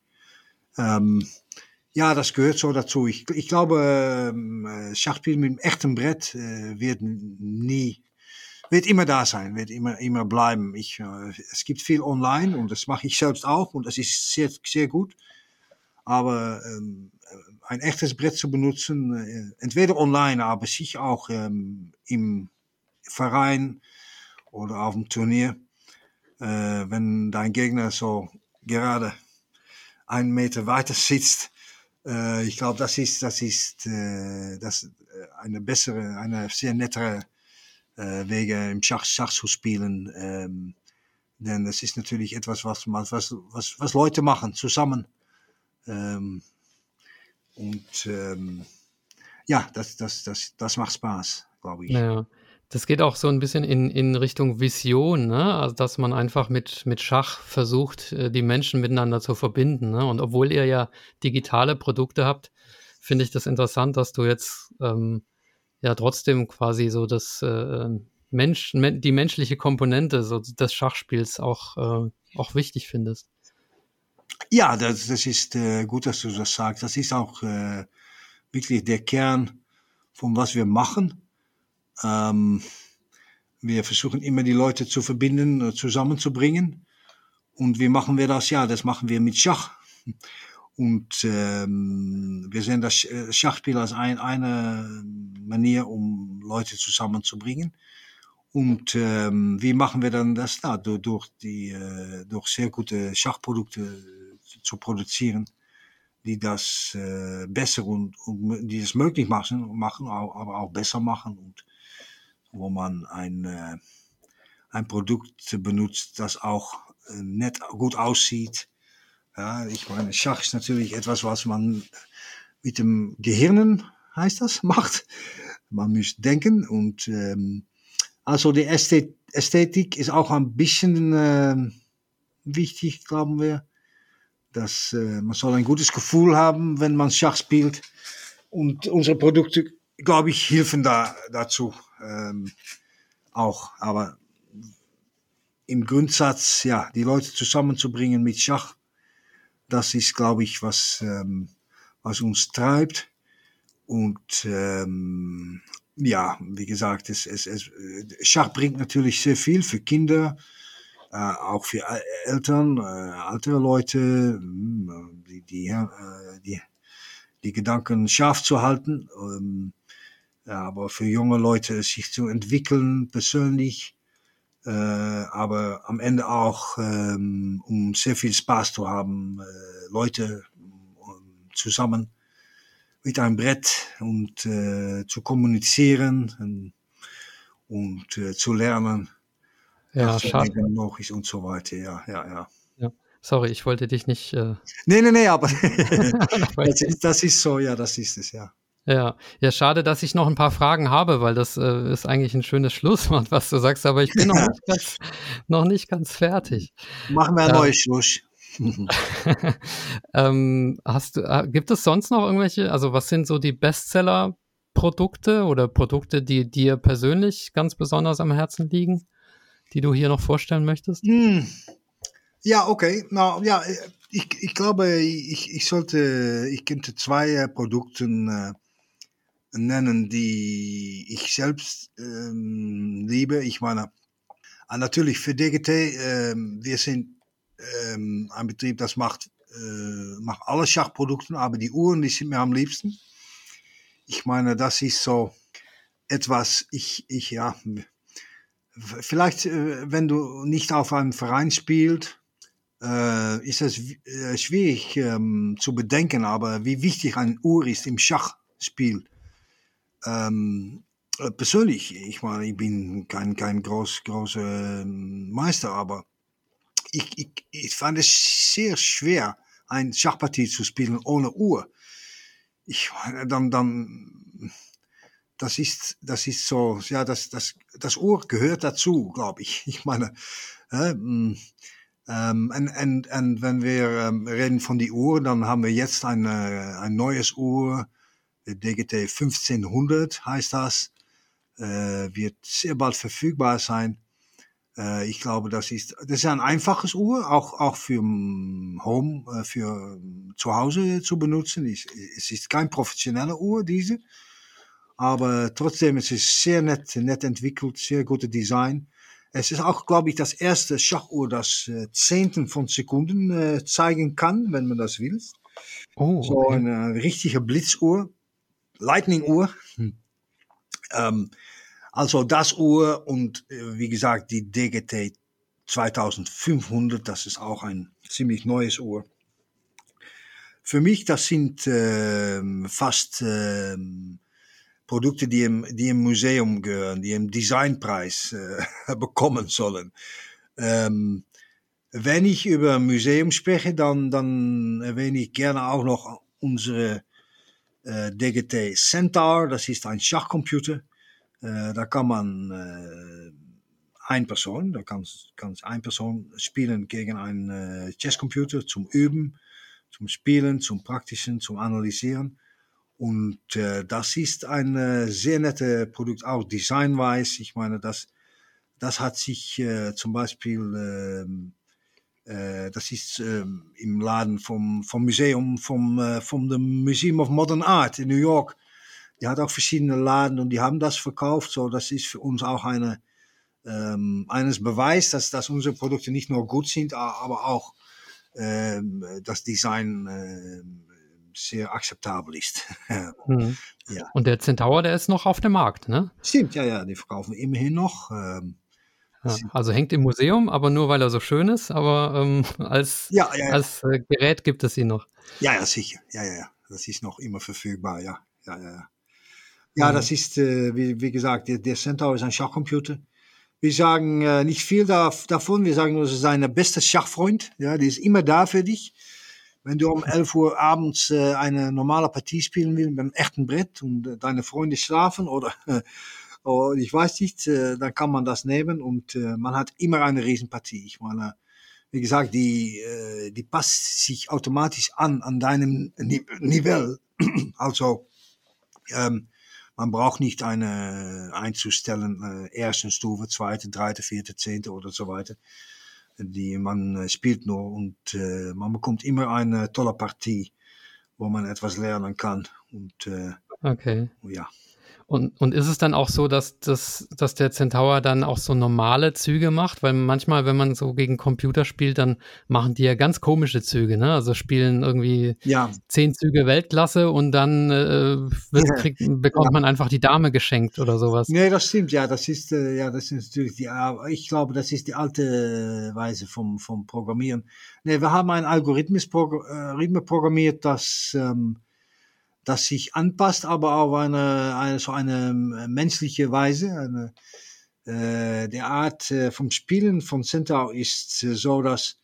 Ja, das gehört so dazu. Ich glaube, Schachspiel mit einem echten Brett wird immer da sein, wird immer bleiben. Es gibt viel online und das mache ich selbst auch und das ist sehr, sehr gut. Aber ein echtes Brett zu benutzen, entweder online, aber sicher auch im Verein oder auf dem Turnier, wenn dein Gegner so gerade 1 Meter weiter sitzt. Ich glaube, das ist eine sehr nettere Wege im Schach zu spielen. Denn es ist natürlich etwas, was Leute machen zusammen. Ähm, ja, das macht Spaß, glaube ich. Ja, das geht auch so ein bisschen in Richtung Vision, ne? Also, dass man einfach mit Schach versucht, die Menschen miteinander zu verbinden, ne? Und obwohl ihr ja digitale Produkte habt, finde ich das interessant, dass du jetzt, ja trotzdem quasi so das, die menschliche Komponente so des Schachspiels auch wichtig findest. Ja, das ist gut, dass du das sagst. Das ist auch wirklich der Kern von was wir machen. Wir versuchen immer die Leute zu verbinden, zusammenzubringen. Und wie machen wir das? Ja, das machen wir mit Schach. Und wir sehen das Schachspiel als eine Manier, um Leute zusammenzubringen. Und wie machen wir dann das? Na, durch sehr gute Schachprodukte zu produzieren, die das besser und die es möglich machen, aber auch besser machen und wo man ein Produkt benutzt, das auch net gut aussieht. Ja, ich meine, Schach ist natürlich etwas, was man mit dem Gehirn, heißt das, macht. Man muss denken und also die Ästhetik ist auch ein bisschen wichtig, glauben wir. Man soll ein gutes Gefühl haben, wenn man Schach spielt. Und unsere Produkte, glaube ich, helfen dazu auch. Aber im Grundsatz, ja, die Leute zusammenzubringen mit Schach, das ist, glaube ich, was uns treibt. Und ja, wie gesagt, Schach bringt natürlich sehr viel für Kinder, auch für Eltern, ältere Leute, die Gedanken scharf zu halten. Ja, aber für junge Leute sich zu entwickeln persönlich, aber am Ende auch, um sehr viel Spaß zu haben, Leute zusammen mit einem Brett und zu kommunizieren und zu lernen, Ja, schade. nachzudenken, logisch und so weiter. Ja. Ja. Sorry, ich wollte dich nicht, Nee, aber unterbrechen. das ist so, ja, das ist es, ja. Ja. Ja, schade, dass ich noch ein paar Fragen habe, weil das, ist eigentlich ein schönes Schlusswort, was du sagst, aber ich bin noch nicht ganz fertig. Machen wir ein Ähm, neues Schluss. gibt es sonst noch irgendwelche, also, was sind so die Bestseller-Produkte oder Produkte, die dir persönlich ganz besonders am Herzen liegen, die du hier noch vorstellen möchtest? Ja, okay. Nou, ja, ich glaube, ich könnte 2 Produkten nennen, die ich selbst liebe. Ich meine, natürlich für DGT, wir sind ein Betrieb, das macht alle Schachprodukte, aber die Uhren, die sind mir am liebsten. Ich meine, das ist so etwas, ja, vielleicht, wenn du nicht auf einem Verein spielst, ist es schwierig zu bedenken, aber wie wichtig eine Uhr ist im Schachspiel. Persönlich, ich meine, ich bin kein großer Meister, aber ich fand es sehr schwer, eine Schachpartie zu spielen ohne Uhr. Ich meine, das ist so, ja, das Uhr gehört dazu, glaube ich. Ich meine, Und wenn wir reden von die Uhr, dann haben wir jetzt ein neues Uhr, der DGT 1500 heißt das, wird sehr bald verfügbar sein. Ich glaube, das ist ein einfaches Uhr, auch für Home, für zu Hause zu benutzen. Es ist kein professionelle Uhr, diese, aber trotzdem, es ist sehr nett entwickelt, sehr gutes Design. Es ist auch, glaube ich, das erste Schachuhr, das Zehnten von Sekunden zeigen kann, wenn man das will. Oh, So okay. eine richtige Blitzuhr, Lightning-Uhr. Also das Uhr und wie gesagt die DGT 2500, das ist auch ein ziemlich neues Uhr. Für mich, das sind fast Produkte, die im Museum gehören, die im Designpreis bekommen sollen. Wenn ich über Museum spreche, dann erwähne ich gerne auch noch unsere DGT Centaur, das ist ein Schachcomputer. Da kann man ein Person spielen gegen einen Chesscomputer zum Üben, zum Spielen, zum Praktischen, zum Analysieren. Und das ist ein sehr nettes Produkt, auch designwise. Ich meine, das hat sich zum Beispiel, das ist im Laden vom Museum, vom Museum of Modern Art in New York. Die hat auch verschiedene Laden und die haben das verkauft. So, das ist für uns auch eines Beweis, dass unsere Produkte nicht nur gut sind, aber auch das Design sehr akzeptabel ist. Mhm. Ja. Und der Centaur, der ist noch auf dem Markt, ne? Stimmt, ja, die verkaufen immerhin noch. Ja, also hängt im Museum, aber nur weil er so schön ist, aber als Ja, Gerät gibt es ihn noch. ja, sicher. Ja. Das ist noch immer verfügbar, ja. Ja, das ist, wie gesagt, der Centaur ist ein Schachcomputer. Wir sagen nicht viel davon. Wir sagen nur, es ist ein bester Schachfreund. Ja, die ist immer da für dich. Wenn du um 11 Uhr abends eine normale Partie spielen willst, mit einem echten Brett und deine Freunde schlafen oder ich weiß nicht, dann kann man das nehmen und man hat immer eine Riesenpartie. Ich meine, wie gesagt, die passt sich automatisch an deinem Niveau. Also, man braucht nicht eine einzustellen, erste Stufe, zweite, dritte, vierte, zehnte oder so weiter. Man spielt nur und man bekommt immer eine tolle Partie, wo man etwas lernen kann. Und Okay. ja. Und ist es dann auch so, dass der Centaur dann auch so normale Züge macht? Weil manchmal, wenn man so gegen Computer spielt, dann machen die ja ganz komische Züge, ne? Also spielen irgendwie 10 Züge Weltklasse und dann bekommt man einfach die Dame geschenkt oder sowas. Nee, das stimmt, ja. Das ist natürlich ich glaube, das ist die alte Weise vom Programmieren. Nee, wir haben ein Algorithmus programmiert, das sich anpasst, aber auf eine menschliche Weise. Die Art vom Spielen von Centaur ist so, dass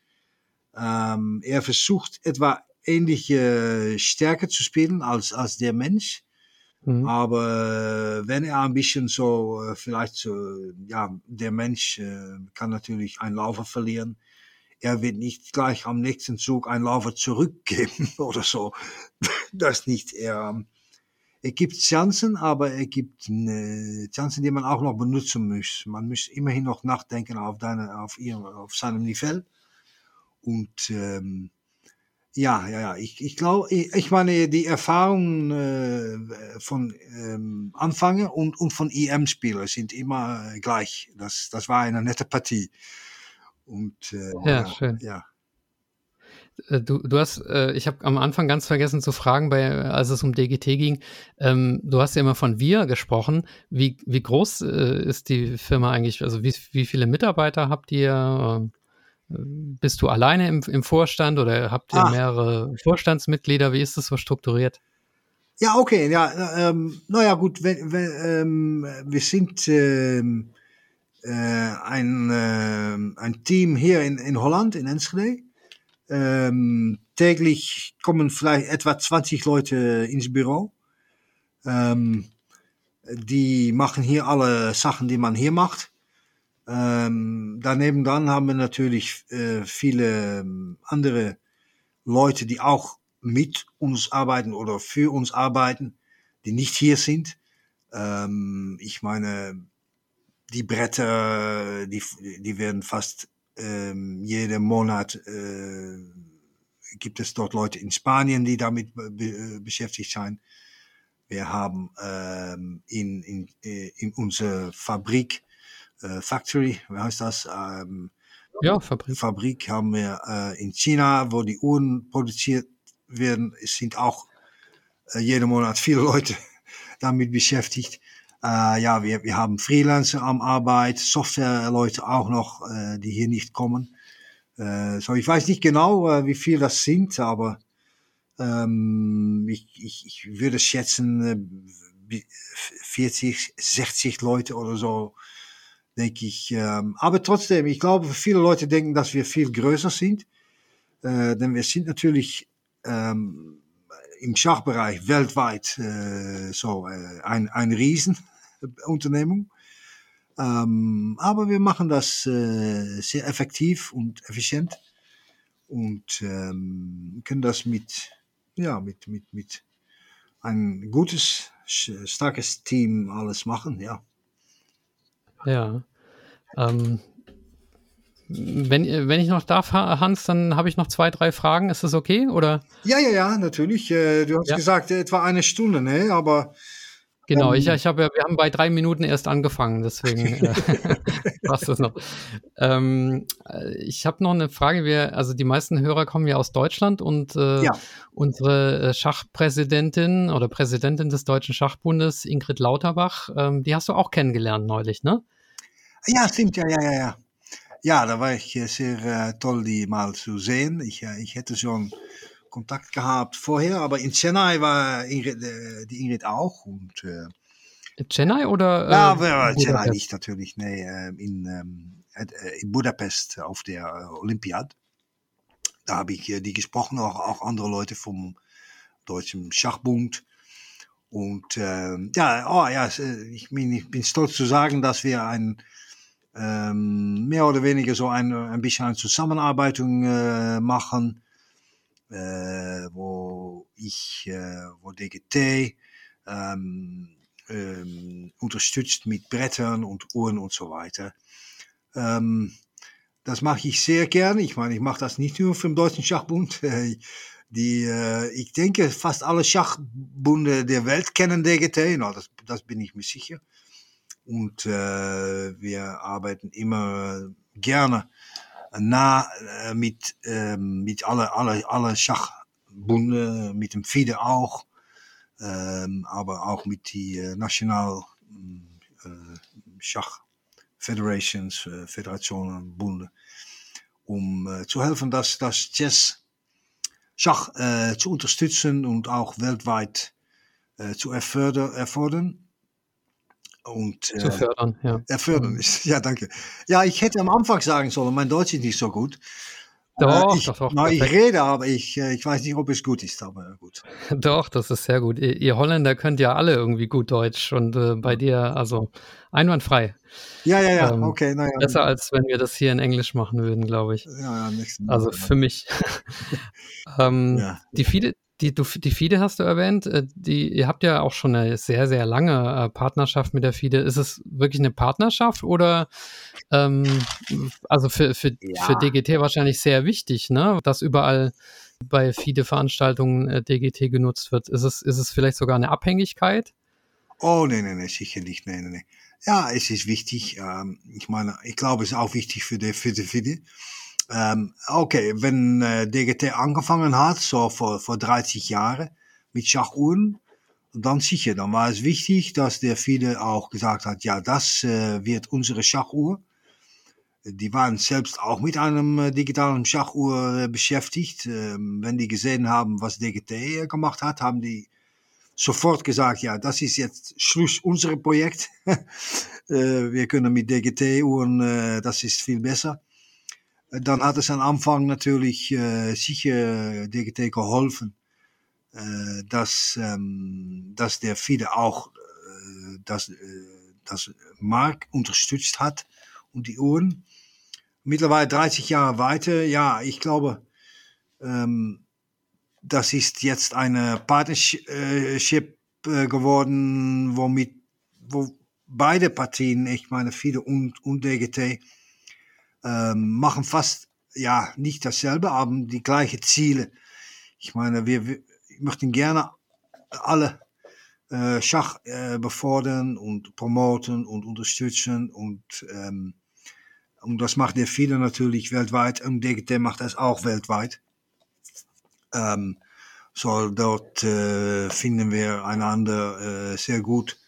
er versucht, etwa ähnliche Stärke zu spielen als der Mensch. Mhm. Aber wenn er ein bisschen so, vielleicht so, ja, der Mensch kann natürlich einen Laufer verlieren. Er wird nicht gleich am nächsten Zug einen Laufer zurückgeben oder so. Das nicht. Er gibt Chancen, aber er gibt Chancen, die man auch noch benutzen muss. Man muss immerhin noch nachdenken auf seinem Niveau. Und ja. Ich glaube, ich meine, die Erfahrungen von Anfänger und von EM-Spielern sind immer gleich. Das war eine nette Partie. Und ja, schön. Ja. Du hast, ich habe am Anfang ganz vergessen zu fragen, als es um DGT ging. Du hast ja immer von wir gesprochen. Wie groß ist die Firma eigentlich? Also wie viele Mitarbeiter habt ihr? Bist du alleine im Vorstand oder habt ihr mehrere Vorstandsmitglieder? Wie ist das so strukturiert? Ja, okay. Ja, naja, gut. Wir sind ein Team hier in Holland, in Enschede. Täglich kommen vielleicht etwa 20 Leute ins Büro. Die machen hier alle Sachen, die man hier macht. Daneben dann haben wir natürlich viele andere Leute, die auch mit uns arbeiten oder für uns arbeiten, die nicht hier sind. Ich meine, die Bretter, die werden fast jeden Monat gibt es dort Leute in Spanien, die damit beschäftigt sind. Wir haben in unserer Fabrik, Factory, wie heißt das? Ja, Fabrik. Fabrik haben wir in China, wo die Uhren produziert werden. Es sind auch jeden Monat viele Leute damit beschäftigt. Ja, wir haben Freelancer am Arbeit, Softwareleute auch noch, die hier nicht kommen. So, ich weiß nicht genau, wie viel das sind, aber ich würde schätzen 40, 60 Leute oder so, denke ich. Aber trotzdem, ich glaube, viele Leute denken, dass wir viel größer sind. Denn wir sind natürlich im Schachbereich weltweit ein Riesenunternehmung. Aber wir machen das sehr effektiv und effizient und können das mit ein gutes, starkes Team alles machen, ja. Ja. Wenn ich noch darf, Hans, dann habe ich noch 2, 3 Fragen. Ist das okay, oder? Ja, natürlich. Du hast Ja. gesagt, etwa eine Stunde, ne? Aber Genau, wir haben bei 3 Minuten erst angefangen, deswegen passt das noch. Ich habe noch eine Frage. Also die meisten Hörer kommen ja aus Deutschland und unsere Schachpräsidentin oder Präsidentin des Deutschen Schachbundes, Ingrid Lauterbach, die hast du auch kennengelernt neulich, ne? Ja, stimmt, ja. Ja, da war ich sehr toll, die mal zu sehen. Ich hätte schon Kontakt gehabt vorher, aber in Chennai war die Ingrid auch. Und, Chennai oder ja, Chennai Budapest? nicht natürlich, nee, in Budapest auf der Olympiade. Da habe ich die gesprochen, auch andere Leute vom Deutschen Schachbund. Und ich bin stolz zu sagen, dass wir mehr oder weniger so ein bisschen eine Zusammenarbeitung machen, wo DGT unterstützt mit Brettern und Uhren und so weiter. Das mache ich sehr gerne. Ich meine, ich mache das nicht nur für den Deutschen Schachbund. Ich denke, fast alle Schachbunde der Welt kennen DGT. Das bin ich mir sicher. Und wir arbeiten immer gerne mit alle Schachbunde, mit dem FIDE auch, aber auch mit die National Schach Federations, Föderationen, Bunde, zu helfen, das Chess Schach zu unterstützen und auch weltweit zu erfordern. Und, zu fördern, ja. Erfordern ist, ja, danke. Ja, ich hätte am Anfang sagen sollen, mein Deutsch ist nicht so gut. Doch, Ich perfekt. rede, aber ich weiß nicht, ob es gut ist, aber gut. Doch, das ist sehr gut. Ihr Holländer könnt ja alle irgendwie gut Deutsch und bei dir, also einwandfrei. Ja, okay, naja. Besser als wenn wir das hier in Englisch machen würden, glaube ich. Ja, nächsten Mal. Also für mich. Ja. Die FIDE hast du erwähnt. Ihr habt ja auch schon eine sehr, sehr lange Partnerschaft mit der FIDE. Ist es wirklich eine Partnerschaft oder also für DGT wahrscheinlich sehr wichtig, ne? Dass überall bei FIDE-Veranstaltungen DGT genutzt wird. Ist es vielleicht sogar eine Abhängigkeit? Oh, nee, sicher nicht. Nee. Ja, es ist wichtig. Ich meine, ich glaube, es ist auch wichtig für die FIDE. Okay, wenn DGT angefangen hat, so vor 30 Jahren mit Schachuhren, dann sicher, dann war es wichtig, dass der FIDE auch gesagt hat, ja, das wird unsere Schachuhr. Die waren selbst auch mit einem digitalen Schachuhr beschäftigt. Wenn die gesehen haben, was DGT gemacht hat, haben die sofort gesagt, ja, das ist jetzt Schluss unser Projekt. Wir können mit DGT-Uhren, das ist viel besser. Dann hat es am Anfang natürlich sicher DGT geholfen, dass der FIDE auch das Markt unterstützt hat und die Uhren. Mittlerweile 30 Jahre weiter. Ja, ich glaube, das ist jetzt eine Partnership geworden, wo beide Partien, ich meine FIDE und DGT, machen fast ja nicht dasselbe, aber die gleichen Ziele. Ich meine, wir möchten gerne alle Schach befördern und promoten und unterstützen und das macht der FIDE natürlich weltweit und DGT macht das auch weltweit. So dort finden wir einander sehr gut.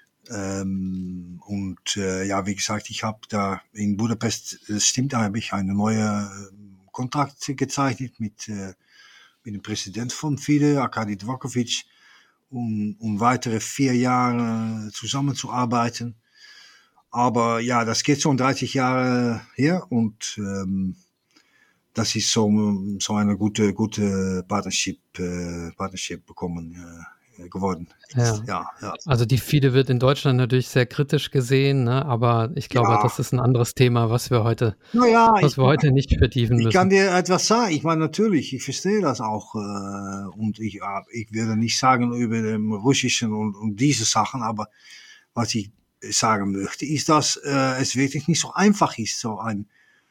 Ja, wie gesagt, ich habe da in Budapest, das stimmt, da habe ich einen neuen Kontrakt gezeichnet mit dem Präsidenten von FIDE, Arkadi Dvorkovic, um weitere 4 Jahre zusammenzuarbeiten. Aber ja, das geht schon 30 Jahre her und das ist so eine gute Partnership geworden. Ja. Also die FIDE wird in Deutschland natürlich sehr kritisch gesehen, ne? Aber ich glaube, das ist ein anderes Thema, was wir heute nicht vertiefen müssen. Ich kann dir etwas sagen. Ich meine, natürlich, ich verstehe das auch. Und ich würde nicht sagen über den russischen und diese Sachen, aber was ich sagen möchte, ist, dass es wirklich nicht so einfach ist, so ein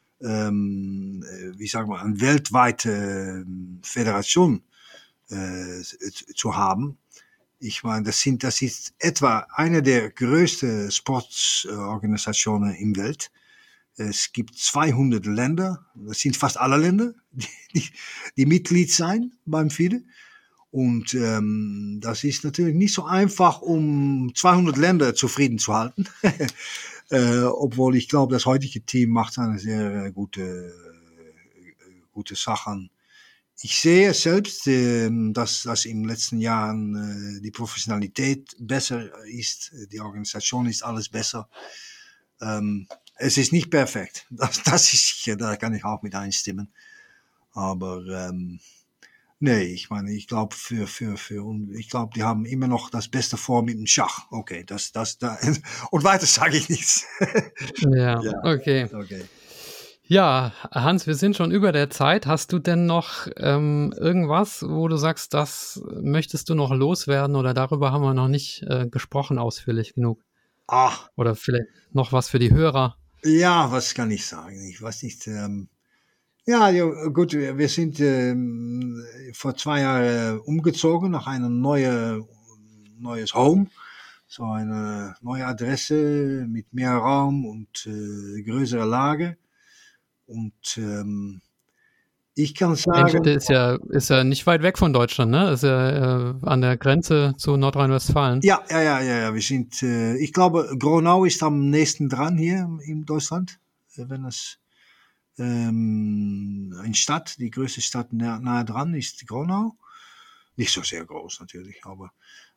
wie sagen wir, eine weltweite Föderation zu haben. Ich meine, das ist etwa eine der größten Sportorganisationen im Welt. Es gibt 200 Länder, das sind fast alle Länder, die Mitglied sein beim FIDE. Und das ist natürlich nicht so einfach, um 200 Länder zufrieden zu halten. Obwohl ich glaube, das heutige Team macht eine sehr gute Sachen. Ich sehe selbst, dass in den letzten Jahren die Professionalität besser ist, die Organisation ist alles besser. Es ist nicht perfekt, das ist sicher, da kann ich auch mit einstimmen. Aber nee, ich meine, ich glaube ich glaube, die haben immer noch das Beste vor mit dem Schach. Okay, und weiter sage ich nichts. Ja, okay. Ja, Hans, wir sind schon über der Zeit. Hast du denn noch irgendwas, wo du sagst, das möchtest du noch loswerden oder darüber haben wir noch nicht gesprochen ausführlich genug? Oder vielleicht noch was für die Hörer? Ja, was kann ich sagen? Ich weiß nicht. Ja, gut, wir sind vor 2 Jahren umgezogen nach einem neues Home. So eine neue Adresse mit mehr Raum und größerer Lage. Und ich kann sagen... Enschede ist ja nicht weit weg von Deutschland, ne? Ist ja an der Grenze zu Nordrhein-Westfalen. Ja. Wir sind, ich glaube, Gronau ist am nächsten dran hier in Deutschland. Wenn es eine Stadt, die größte Stadt nahe dran ist Gronau. Nicht so sehr groß natürlich, aber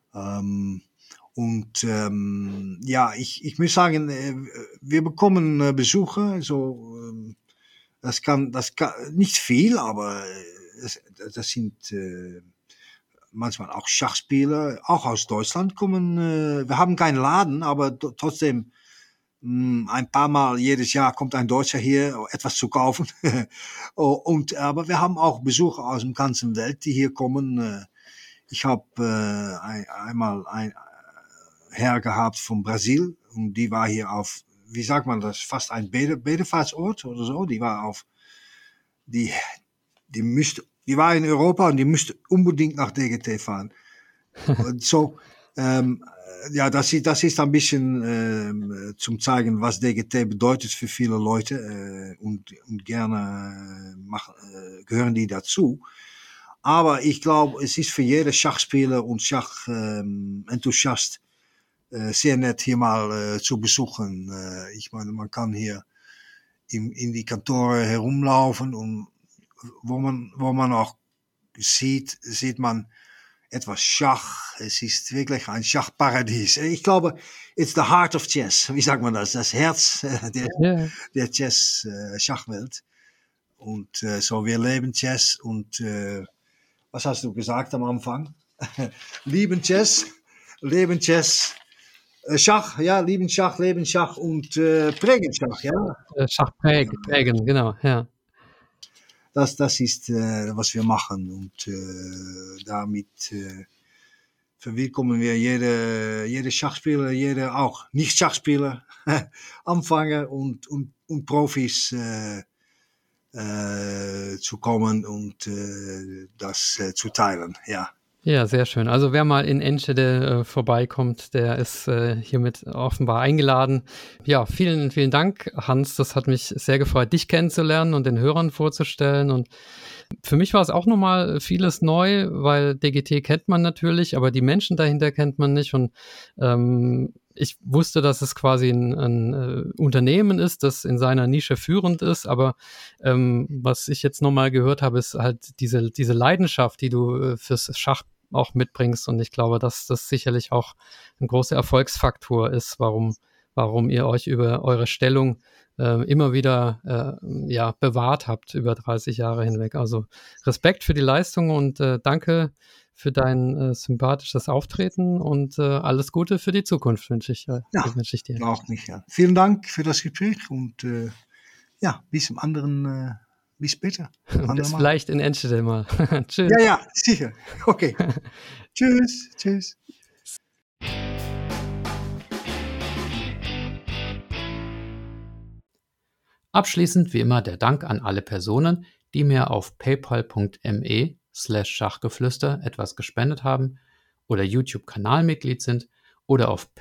ja, ich muss sagen, wir bekommen Besucher, so das kann nicht viel, aber das sind manchmal auch Schachspieler, auch aus Deutschland kommen. Wir haben keinen Laden, aber trotzdem ein paar Mal jedes Jahr kommt ein Deutscher hier, etwas zu kaufen. Aber wir haben auch Besucher aus der ganzen Welt, die hier kommen. Ich habe einmal ein Herr gehabt von Brasil und die war hier auf, wie sagt man das, fast ein Bedefahrtsort oder so. Die war die war in Europa und die müsste unbedingt nach DGT fahren. Und so, ja, das ist ein bisschen zum zeigen, was DGT bedeutet für viele Leute und gerne gehören die dazu. Aber ich glaube, es ist für jeden Schachspieler und Schachenthusiast sehr nett, hier mal zu besuchen. Ich meine, man kann hier in die Kantore herumlaufen und wo man auch sieht man etwas Schach. Es ist wirklich ein Schachparadies. Ich glaube, it's the heart of chess. Wie sagt man das? Das Herz der Chess-Schachwelt. Und so, wir leben Chess und was hast du gesagt am Anfang? Lieben Chess, leben Chess Schach, ja, lieben Schach, leben Schach und prägen Schach, ja. Schach prägen, genau, ja. Das ist, was wir machen und damit verwillkommen wir jede Schachspieler, jede auch Nicht-Schachspieler, Anfänger und Profis zu kommen und das zu teilen, ja. Ja, sehr schön. Also wer mal in Enschede vorbeikommt, der ist hiermit offenbar eingeladen. Ja, vielen, vielen Dank, Hans. Das hat mich sehr gefreut, dich kennenzulernen und den Hörern vorzustellen. Und für mich war es auch nochmal vieles neu, weil DGT kennt man natürlich, aber die Menschen dahinter kennt man nicht. Und ich wusste, dass es quasi ein Unternehmen ist, das in seiner Nische führend ist, aber was ich jetzt nochmal gehört habe, ist halt diese Leidenschaft, die du fürs Schach auch mitbringst, und ich glaube, dass das sicherlich auch ein großer Erfolgsfaktor ist, warum ihr euch über eure Stellung immer wieder bewahrt habt über 30 Jahre hinweg. Also Respekt für die Leistung und danke für dein sympathisches Auftreten und alles Gute für die Zukunft wünsche ich dir. Auch Michael. Vielen Dank für das Gespräch und bis später. Bis vielleicht in Enschede mal. Tschüss. Ja, sicher. Okay. Tschüss. Abschließend wie immer der Dank an alle Personen, die mir auf paypal.me/Schachgeflüster etwas gespendet haben oder YouTube-Kanalmitglied sind oder auf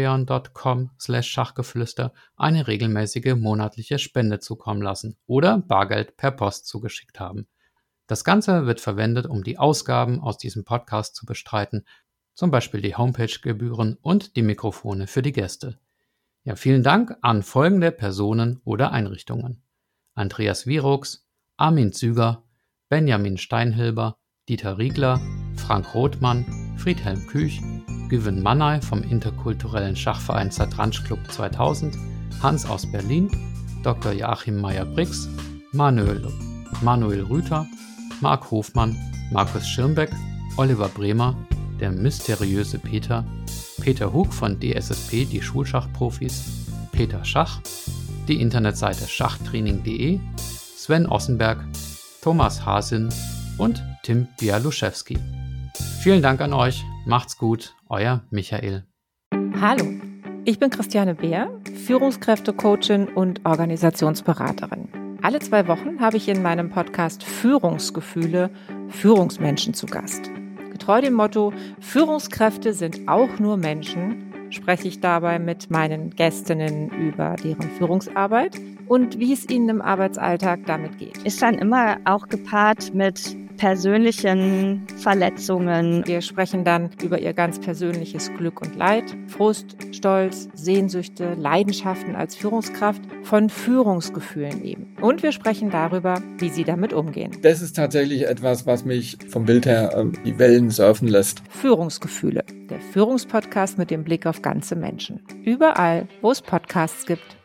patreon.com/Schachgeflüster eine regelmäßige monatliche Spende zukommen lassen oder Bargeld per Post zugeschickt haben. Das Ganze wird verwendet, um die Ausgaben aus diesem Podcast zu bestreiten, zum Beispiel die Homepage-Gebühren und die Mikrofone für die Gäste. Ja, vielen Dank an folgende Personen oder Einrichtungen: Andreas Wierucks, Armin Züger, Benjamin Steinhilber, Dieter Riegler, Frank Rothmann, Friedhelm Küch, Güven Mannay vom interkulturellen Schachverein Satranj Club 2000, Hans aus Berlin, Dr. Joachim Meyer-Brix, Manuel Rüther, Marc Hofmann, Markus Schirmbeck, Oliver Bremer, der mysteriöse Peter Hug von DSSP, die Schulschachprofis, Peter Schach, die Internetseite schachtraining.de, Sven Ossenberg, Thomas Hasin und Tim Bialuszewski. Vielen Dank an euch, macht's gut, euer Michael. Hallo, ich bin Christiane Beer, Führungskräftecoachin und Organisationsberaterin. Alle 2 Wochen habe ich in meinem Podcast Führungsgefühle Führungsmenschen zu Gast. Getreu dem Motto, Führungskräfte sind auch nur Menschen, spreche ich dabei mit meinen Gästinnen über deren Führungsarbeit und wie es ihnen im Arbeitsalltag damit geht. Ist dann immer auch gepaart mit persönlichen Verletzungen. Wir sprechen dann über ihr ganz persönliches Glück und Leid, Frust, Stolz, Sehnsüchte, Leidenschaften als Führungskraft, von Führungsgefühlen eben. Und wir sprechen darüber, wie sie damit umgehen. Das ist tatsächlich etwas, was mich vom Bild her die Wellen surfen lässt. Führungsgefühle, der Führungspodcast mit dem Blick auf ganze Menschen. Überall, wo es Podcasts gibt.